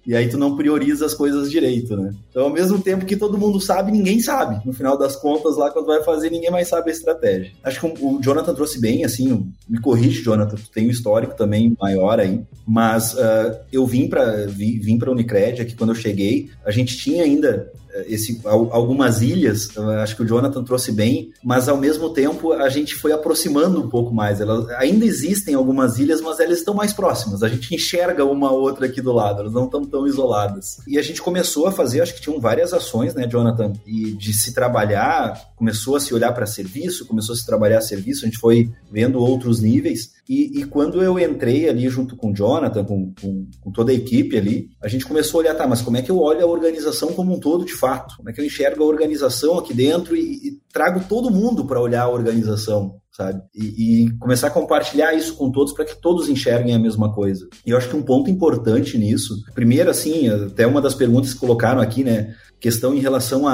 E aí tu não prioriza as coisas direito, né? Então, ao mesmo tempo que todo mundo sabe, ninguém sabe. No final das contas, lá, quando vai fazer, ninguém mais sabe a estratégia. Acho que o Jonathan trouxe bem, assim, me corrige, Jonathan, tu tem um histórico também maior aí, mas uh, eu vim para vim, vim para a Unicred, aqui quando eu cheguei, a gente tinha ainda esse, algumas ilhas, acho que o Jonathan trouxe bem, mas ao mesmo tempo a gente foi aproximando um pouco mais. Elas ainda existem algumas ilhas, mas elas estão mais próximas. A gente enxerga uma outra aqui do lado, elas não estão tão isoladas. E a gente começou a fazer, acho que tinham várias ações, né, Jonathan, e de se trabalhar, começou a se olhar para serviço, começou a se trabalhar serviço, a gente foi vendo outros níveis. E, e quando eu entrei ali junto com o Jonathan, com, com, com toda a equipe ali, a gente começou a olhar, tá, mas como é que eu olho a organização como um todo de fato? Como é que eu enxergo a organização aqui dentro e, e trago todo mundo para olhar a organização, sabe? E, e começar a compartilhar isso com todos para que todos enxerguem a mesma coisa. E eu acho que um ponto importante nisso, primeiro, assim, até uma das perguntas que colocaram aqui, né, questão em relação a,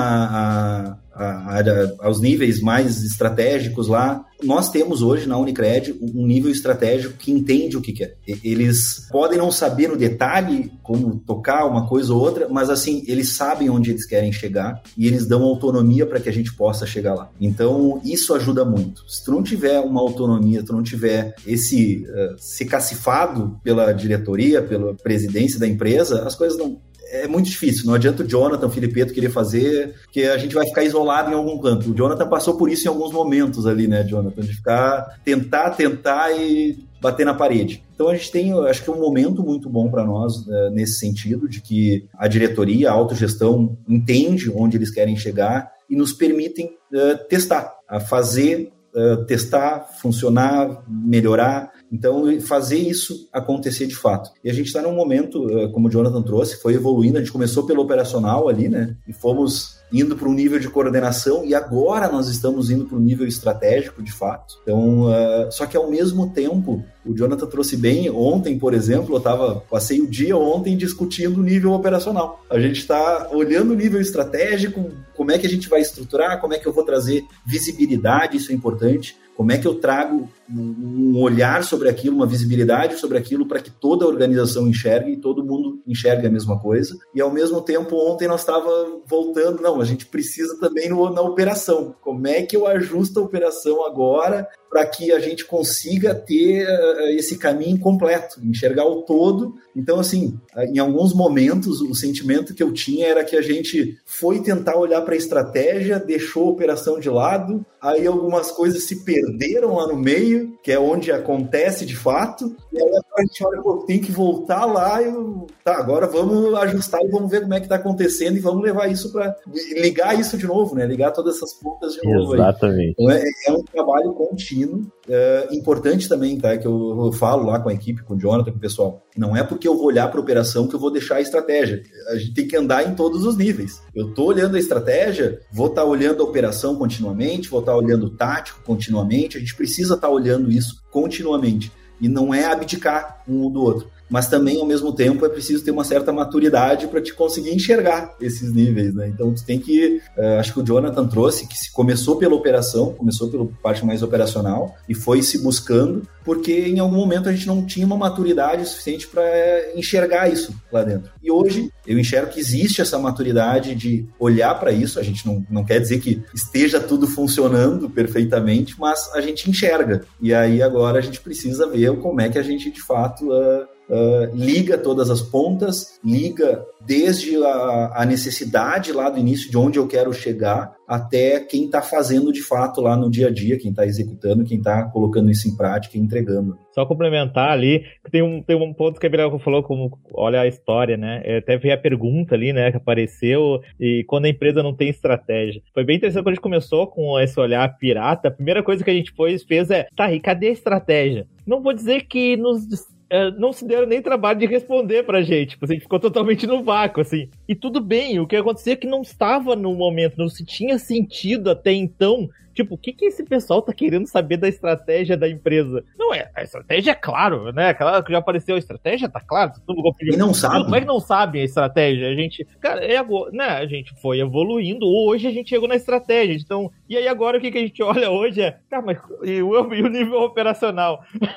a, a, a, aos níveis mais estratégicos lá. Nós temos hoje na Unicred um nível estratégico que entende o que quer. Eles podem não saber no detalhe como tocar uma coisa ou outra, mas assim, eles sabem onde eles querem chegar e eles dão autonomia para que a gente possa chegar lá. Então, isso ajuda muito. Se tu não tiver uma autonomia, tu não tiver esse uh, ser cacifado pela diretoria, pela presidência da empresa, as coisas não... É muito difícil, não adianta o Jonathan, o Filipeto querer fazer, porque a gente vai ficar isolado em algum canto. O Jonathan passou por isso em alguns momentos ali, né, Jonathan? De ficar, tentar, tentar e bater na parede. Então a gente tem, acho que um momento muito bom para nós né, nesse sentido, de que a diretoria, a autogestão entende onde eles querem chegar e nos permitem uh, testar, a fazer, uh, testar, funcionar, melhorar. Então, fazer isso acontecer de fato. E a gente está num momento, como o Jonathan trouxe, foi evoluindo, a gente começou pelo operacional ali, né? E fomos indo para um nível de coordenação e agora nós estamos indo para um nível estratégico, de fato. Então, uh, só que ao mesmo tempo, o Jonathan trouxe bem, ontem, por exemplo, eu tava, passei o dia ontem discutindo o nível operacional. A gente está olhando o nível estratégico, como é que a gente vai estruturar, como é que eu vou trazer visibilidade, isso é importante. Como é que eu trago um olhar sobre aquilo, uma visibilidade sobre aquilo para que toda a organização enxergue e todo mundo enxergue a mesma coisa. E, ao mesmo tempo, ontem nós estávamos voltando, não, a gente precisa também no, na operação. Como é que eu ajusto a operação agora para que a gente consiga ter uh, esse caminho completo, enxergar o todo. Então, assim, em alguns momentos, o sentimento que eu tinha era que a gente foi tentar olhar para a estratégia, deixou a operação de lado, aí algumas coisas se perderam lá no meio, que é onde acontece de fato, e aí a gente olha, pô, tem que voltar lá e tá, agora vamos ajustar e vamos ver como é que está acontecendo e vamos levar isso para ligar isso de novo, né? Ligar todas essas pontas de novo. Exatamente. Então, é, é um trabalho contínuo. É importante também, tá? Que eu, eu falo lá com a equipe, com o Jonathan, com o pessoal. Não é porque eu vou olhar para a operação que eu vou deixar a estratégia. A gente tem que andar em todos os níveis. Eu estou olhando a estratégia, vou estar tá olhando a operação continuamente, vou estar tá olhando o tático continuamente. A gente precisa estar tá olhando isso continuamente. E não é abdicar um do outro. Mas também, ao mesmo tempo, é preciso ter uma certa maturidade para te conseguir enxergar esses níveis, né? Então, tu tem que... Uh, acho que o Jonathan trouxe que se começou pela operação, começou pela parte mais operacional e foi se buscando, porque em algum momento a gente não tinha uma maturidade suficiente para enxergar isso lá dentro. E hoje, eu enxergo que existe essa maturidade de olhar para isso. A gente não, não quer dizer que esteja tudo funcionando perfeitamente, mas a gente enxerga. E aí, agora, a gente precisa ver como é que a gente, de fato... Uh, Uh, liga todas as pontas, liga desde a, a necessidade lá do início de onde eu quero chegar até quem está fazendo de fato lá no dia a dia, quem está executando, quem está colocando isso em prática e entregando. Só complementar ali, tem um, tem um ponto que a Birel falou, como olha a história, né? Eu até vi a pergunta ali, né, que apareceu, e quando a empresa não tem estratégia. Foi bem interessante quando a gente começou com esse olhar pirata, a primeira coisa que a gente fez, fez é, tá, e cadê a estratégia? Não vou dizer que nos... não se deram nem trabalho de responder pra gente, tipo, a gente ficou totalmente no vácuo, assim. E tudo bem, o que acontecia é que não estava no momento, não se tinha sentido até então. Tipo, o que, que esse pessoal tá querendo saber da estratégia da empresa? Não é, a estratégia é claro, né? Aquela que já apareceu, a estratégia tá claro. Todo mundo e não sabe. Como é que não sabem a estratégia? A gente, cara, é agora, né? A gente foi evoluindo, hoje a gente chegou na estratégia. Então, e aí agora o que, que a gente olha hoje é, tá, mas e o, e o nível operacional?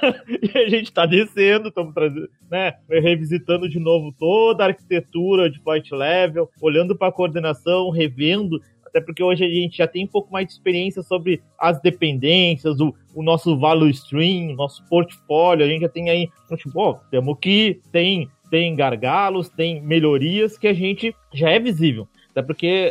E a gente tá descendo, estamos trazendo, né? Revisitando de novo toda a arquitetura de flight level, olhando para a coordenação, revendo. Até porque hoje a gente já tem um pouco mais de experiência sobre as dependências, o, o nosso value stream, nosso portfólio. A gente já tem aí, tipo, ó, temos que tem, tem gargalos, tem melhorias que a gente já é visível. Até porque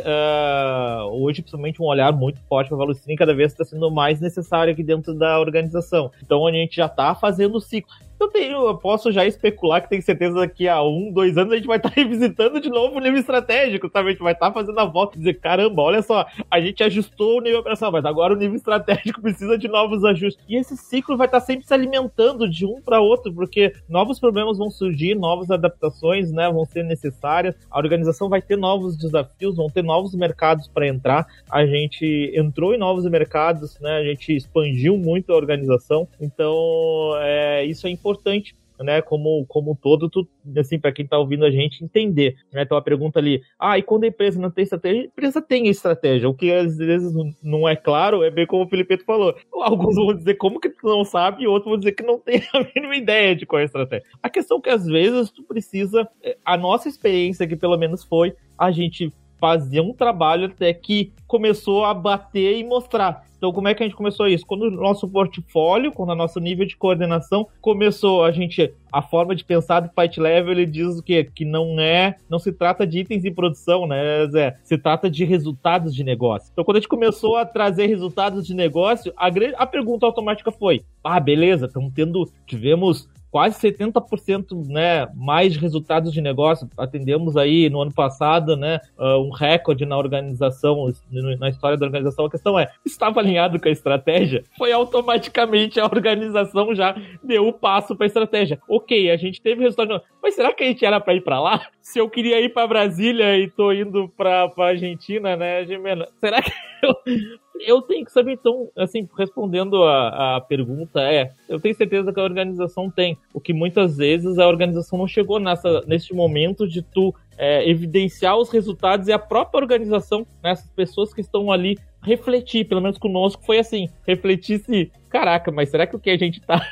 uh, hoje, principalmente, um olhar muito forte para a value stream cada vez está sendo mais necessário aqui dentro da organização. Então a gente já está fazendo o ciclo. Eu, tenho, eu posso já especular que tenho certeza que daqui a um, dois anos a gente vai estar revisitando de novo o nível estratégico, sabe? A gente vai estar fazendo a volta e dizer, caramba, olha só, a gente ajustou o nível operacional, mas agora o nível estratégico precisa de novos ajustes. E esse ciclo vai estar sempre se alimentando de um para outro, porque novos problemas vão surgir, novas adaptações, né, vão ser necessárias, a organização vai ter novos desafios, vão ter novos mercados para entrar. A gente entrou em novos mercados, né, a gente expandiu muito a organização, então é, isso é importante. importante, né, como, como um todo, tu, assim, para quem tá ouvindo a gente entender, né, então a pergunta ali, ah, e quando a empresa não tem estratégia? A empresa tem estratégia, o que às vezes não é claro, é bem como o Felipe falou, alguns vão dizer como que tu não sabe, e outros vão dizer que não tem a mínima ideia de qual é a estratégia. A questão é que às vezes tu precisa, a nossa experiência que pelo menos foi, a gente fazer um trabalho até que começou a bater e mostrar. Então, como é que a gente começou isso? Quando o nosso portfólio, quando o nosso nível de coordenação começou, a gente, a forma de pensar do Flight Level, ele diz o quê? Que não é, não se trata de itens em produção, né, Zé? Se trata de resultados de negócio. Então, quando a gente começou a trazer resultados de negócio, a, a pergunta automática foi, ah, beleza, estamos tendo, tivemos quase setenta por cento, né, mais resultados de negócio. Atendemos aí no ano passado, né, um recorde na organização, na história da organização. A questão é, estava alinhado com a estratégia? Foi automaticamente a organização já deu o passo para a estratégia. Ok, a gente teve resultado, mas será que a gente era para ir para lá? Se eu queria ir para Brasília e tô indo para a Argentina, né, Jimena? Será que eu... Eu tenho que saber, então, assim, respondendo a, a pergunta, é, eu tenho certeza que a organização tem, o que muitas vezes a organização não chegou nessa, nesse momento de tu é, evidenciar os resultados e a própria organização, né, essas pessoas que estão ali, refletir, pelo menos conosco foi assim, refletir se, caraca, mas será que o que a gente tá,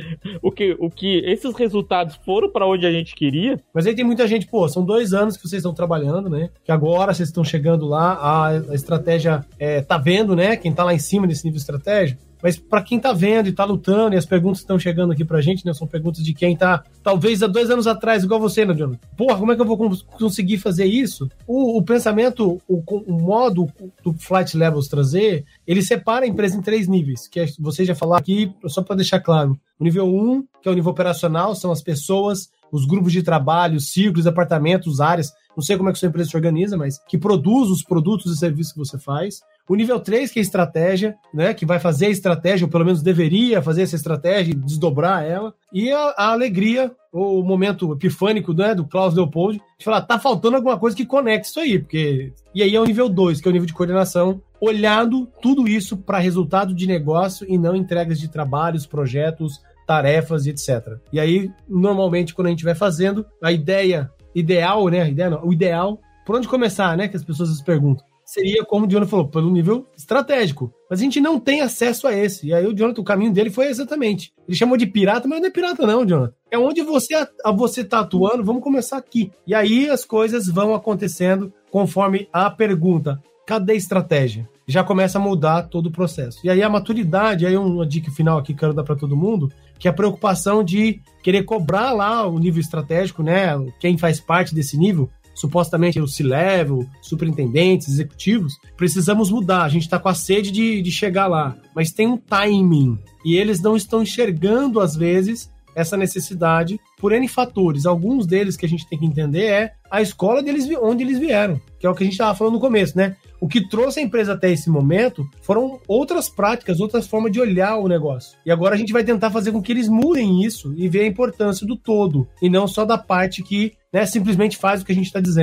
o que, o que esses resultados foram para onde a gente queria? Mas aí tem muita gente, pô, são dois anos que vocês estão trabalhando, né, que agora vocês estão chegando lá, a, a estratégia é, tá vendo, né, quem tá lá em cima desse nível estratégico, mas para quem tá vendo e tá lutando, e as perguntas estão chegando aqui pra gente, né, são perguntas de quem tá, talvez há dois anos atrás, igual você, né, Jonathan? Porra, como é que eu vou conseguir fazer isso? O, o pensamento, o, o modo do Flight Levels trazer, ele separa a empresa em três níveis, que você já falou aqui, só para deixar claro. O nível um, que é o nível operacional, são as pessoas, os grupos de trabalho, os círculos, departamentos, áreas, não sei como é que a sua empresa se organiza, mas que produz os produtos e serviços que você faz. O nível três, que é a estratégia, né, que vai fazer a estratégia, ou pelo menos deveria fazer essa estratégia e desdobrar ela. E a, a alegria, o momento epifânico, né, do Klaus Leopold, de falar, tá faltando alguma coisa que conecte isso aí. Porque... E aí é o nível dois, que é o nível de coordenação, olhando tudo isso para resultado de negócio e não entregas de trabalhos, projetos, tarefas e etcétera. E aí, normalmente, quando a gente vai fazendo, a ideia ideal, né, a ideia não, o ideal, por onde começar, né, que as pessoas se perguntam, seria, como o Jonathan falou, pelo nível estratégico. Mas a gente não tem acesso a esse. E aí o Jonathan, o caminho dele foi exatamente. Ele chamou de pirata, mas não é pirata não, Jonathan. É onde você, a, você tá atuando, vamos começar aqui. E aí as coisas vão acontecendo conforme a pergunta. Cadê a estratégia? Já começa a mudar todo o processo. E aí a maturidade, aí uma dica final aqui que eu quero dar para todo mundo, que é a preocupação de querer cobrar lá o nível estratégico, né? Quem faz parte desse nível, supostamente o C-Level, superintendentes, executivos, precisamos mudar. A gente está com a sede de, de chegar lá, mas tem um timing. E eles não estão enxergando, às vezes, essa necessidade por N fatores. Alguns deles que a gente tem que entender é a escola deles, onde eles vieram, que é o que a gente estava falando no começo, né? O que trouxe a empresa até esse momento foram outras práticas, outras formas de olhar o negócio. E agora a gente vai tentar fazer com que eles mudem isso e ver a importância do todo, e não só da parte que, né, simplesmente faz o que a gente está dizendo.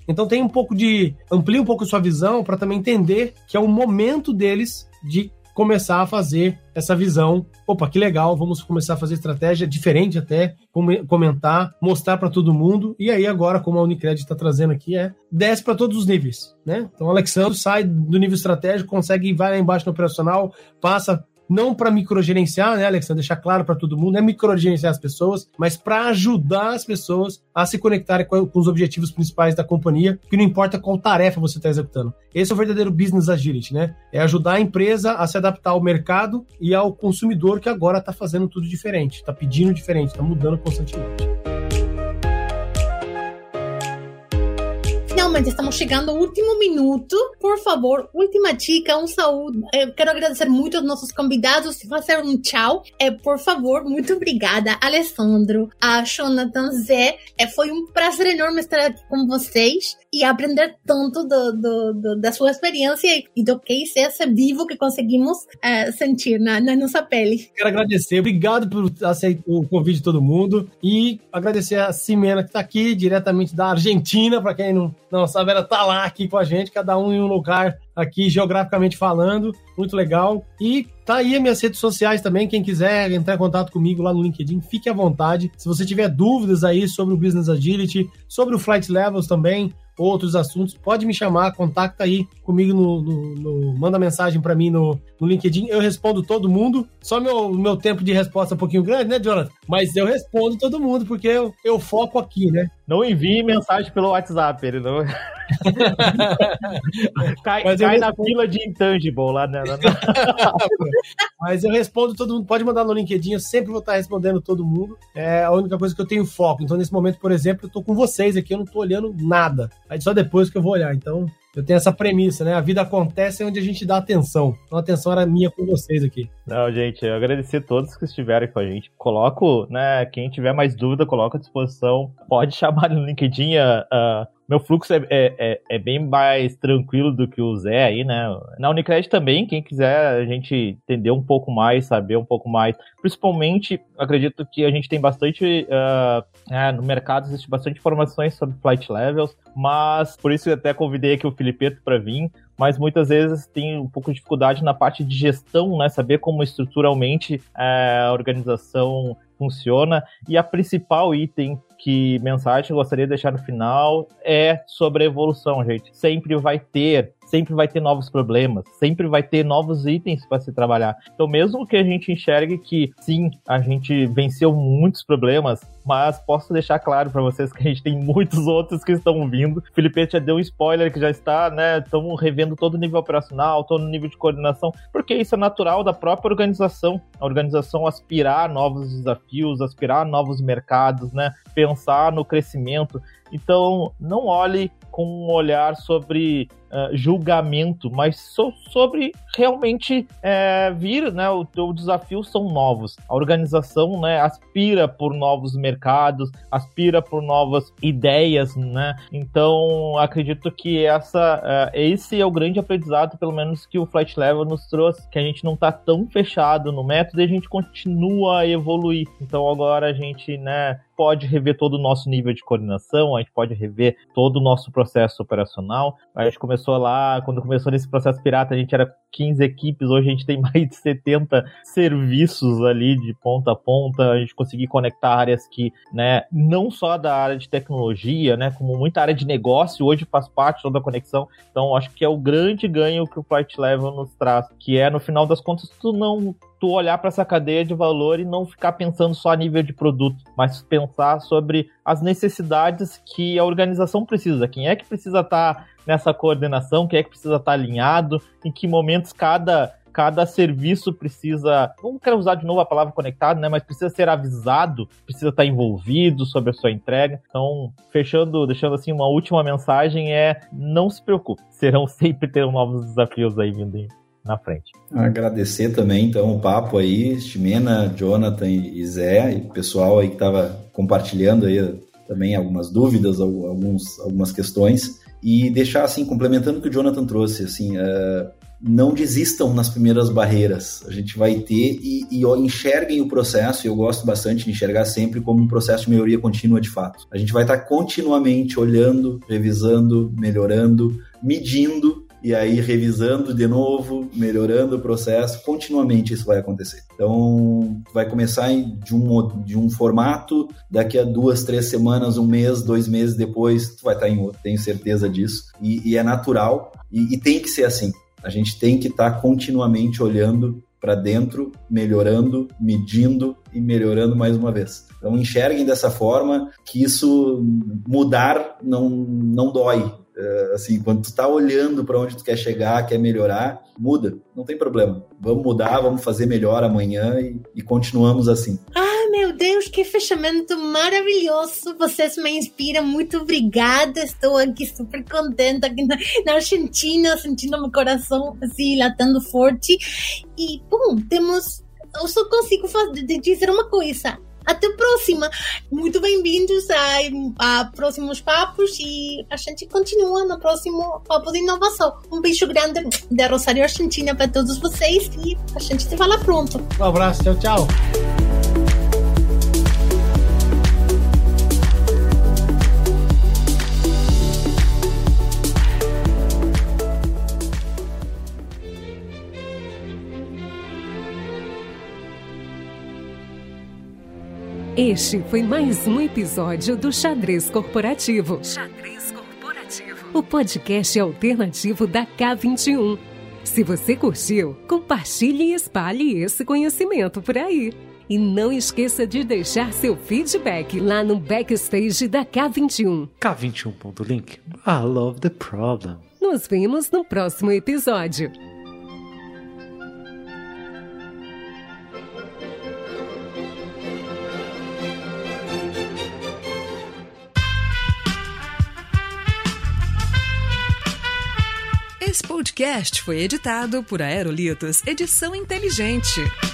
Então tem um pouco de... amplia um pouco a sua visão para também entender que é o momento deles de começar a fazer essa visão. Opa, que legal, vamos começar a fazer estratégia diferente até, comentar, mostrar para todo mundo. E aí agora, como a Unicred está trazendo aqui, é desce para todos os níveis, né? Então o Alexandre sai do nível estratégico, consegue ir, vai lá embaixo no operacional, passa... não para microgerenciar, né, Alexandre? Deixar claro para todo mundo, não é microgerenciar as pessoas, mas para ajudar as pessoas a se conectarem com, com os objetivos principais da companhia, que não importa qual tarefa você está executando. Esse é o verdadeiro business agility, né? É ajudar a empresa a se adaptar ao mercado e ao consumidor que agora está fazendo tudo diferente, está pedindo diferente, está mudando constantemente. Finalmente, estamos chegando ao último minuto. Por favor, última dica, um saúde. Eu quero agradecer muito aos nossos convidados e fazer um tchau. É, por favor, muito obrigada, Alessandro, a Jonathan, Zé. É, foi um prazer enorme estar aqui com vocês e aprender tanto do, do, do, da sua experiência e do case esse vivo que conseguimos é, sentir na, na nossa pele. Quero agradecer. Obrigado por aceitar o convite de todo mundo e agradecer a Ximena, que está aqui diretamente da Argentina, para quem não Não, sabe, ela tá lá aqui com a gente, cada um em um lugar aqui, geograficamente falando, muito legal. E tá aí as minhas redes sociais também, quem quiser entrar em contato comigo lá no LinkedIn, fique à vontade. Se você tiver dúvidas aí sobre o Business Agility, sobre o Flight Levels também, outros assuntos, pode me chamar, contacta aí comigo, no, no, no manda mensagem para mim no, no LinkedIn, eu respondo todo mundo. Só meu, meu tempo de resposta é um pouquinho grande, né, Jonathan? Mas eu respondo todo mundo, porque eu, eu foco aqui, né? Não envie mensagem pelo WhatsApp, ele não... cai cai respondo... na fila de intangible lá, né? Mas eu respondo todo mundo, pode mandar no LinkedIn, eu sempre vou estar respondendo todo mundo. É a única coisa que eu tenho foco. Então, nesse momento, por exemplo, eu tô com vocês aqui, eu não tô olhando nada. Aí só depois que eu vou olhar. Então, eu tenho essa premissa, né? A vida acontece onde a gente dá atenção. Então, a atenção era minha com vocês aqui. Não, gente, eu agradecer a todos que estiverem com a gente. Coloco, né? Quem tiver mais dúvida, coloco à disposição. Pode chamar no LinkedIn. Uh, uh, meu fluxo é, é, é bem mais tranquilo do que o Zé aí, né? Na Unicred também, quem quiser a gente entender um pouco mais, saber um pouco mais. Principalmente, acredito que a gente tem bastante... Uh, é, no mercado existe bastante informações sobre Flight Levels, mas por isso eu até convidei aqui o Filipeto para vir, mas muitas vezes tem um pouco de dificuldade na parte de gestão, né? Saber como estruturalmente é, a organização funciona. E a principal item que mensagem eu gostaria de deixar no final é sobre a evolução, gente. Sempre vai ter, sempre vai ter novos problemas, sempre vai ter novos itens para se trabalhar. Então, mesmo que a gente enxergue que, sim, a gente venceu muitos problemas, mas posso deixar claro para vocês que a gente tem muitos outros que estão vindo. O Felipe já deu um spoiler que já está, né, estamos revendo todo o nível operacional, todo o nível de coordenação, porque isso é natural da própria organização. A organização aspirar a novos desafios, aspirar a novos mercados, né, pensar no crescimento. Então, não olhe com um olhar sobre uh, julgamento, mas so, sobre realmente é, vir, né, o teu desafio são novos. A organização, né, aspira por novos mercados, aspira por novas ideias, né? Então, acredito que essa, uh, esse é o grande aprendizado, pelo menos que o Flight Level nos trouxe, que a gente não está tão fechado no método e a gente continua a evoluir. Então, agora a gente, né, pode rever todo o nosso nível de coordenação, a gente pode rever todo o nosso processo operacional. A gente começou lá, quando começou nesse processo pirata, a gente era quinze equipes, hoje a gente tem mais de setenta serviços ali de ponta a ponta, a gente conseguir conectar áreas que, né, não só da área de tecnologia, né, como muita área de negócio, hoje faz parte toda a conexão. Então, acho que é o grande ganho que o Flight Level nos traz, que é, no final das contas, tu não... tu olhar para essa cadeia de valor e não ficar pensando só a nível de produto, mas pensar sobre as necessidades que a organização precisa. Quem é que precisa estar nessa coordenação, quem é que precisa estar alinhado, em que momentos cada, cada serviço precisa, não quero usar de novo a palavra conectado, né, mas precisa ser avisado, precisa estar envolvido sobre a sua entrega. Então, fechando, deixando assim uma última mensagem é, não se preocupe, serão sempre ter novos desafios aí vindo aí na frente. Agradecer também, então, o papo aí, Ximena, Jonathan e Zé, e o pessoal aí que estava compartilhando aí também algumas dúvidas, alguns, algumas questões, e deixar, assim, complementando o que o Jonathan trouxe, assim, uh, não desistam nas primeiras barreiras. A gente vai ter e, e enxerguem o processo, e eu gosto bastante de enxergar sempre como um processo de melhoria contínua de fato. A gente vai estar continuamente olhando, revisando, melhorando, medindo, e aí revisando de novo, melhorando o processo, continuamente isso vai acontecer. Então, vai começar de um, de um formato, daqui a duas, três semanas, um mês, dois meses depois, tu vai estar em outro, tenho certeza disso. E, e é natural, e, e tem que ser assim. A gente tem que estar continuamente olhando para dentro, melhorando, medindo e melhorando mais uma vez. Então, enxerguem dessa forma que isso mudar não, não dói. Uh, assim, quando tu tá olhando para onde tu quer chegar, quer melhorar, muda, não tem problema. Vamos mudar, vamos fazer melhor amanhã e, e continuamos assim. Ai, meu Deus, que fechamento maravilhoso. Vocês me inspiram, muito obrigada. Estou aqui super contente aqui na, na Argentina, sentindo meu coração assim, latando forte. E, bom, temos... Eu só consigo fazer, dizer uma coisa. Até a próxima. Muito bem-vindos a, a próximos papos e a gente continua no próximo Papo de Inovação. Um beijo grande da Rosário, Argentina para todos vocês e a gente se fala pronto. Um abraço, tchau, tchau. Este foi mais um episódio do Xadrez Corporativo. Xadrez Corporativo. O podcast alternativo da K vinte e um. Se você curtiu, compartilhe e espalhe esse conhecimento por aí. E não esqueça de deixar seu feedback lá no backstage da K vinte e um. K vinte e um ponto link. I love the problem. Nos vemos no próximo episódio. Esse podcast foi editado por Aerolitos Edição Inteligente.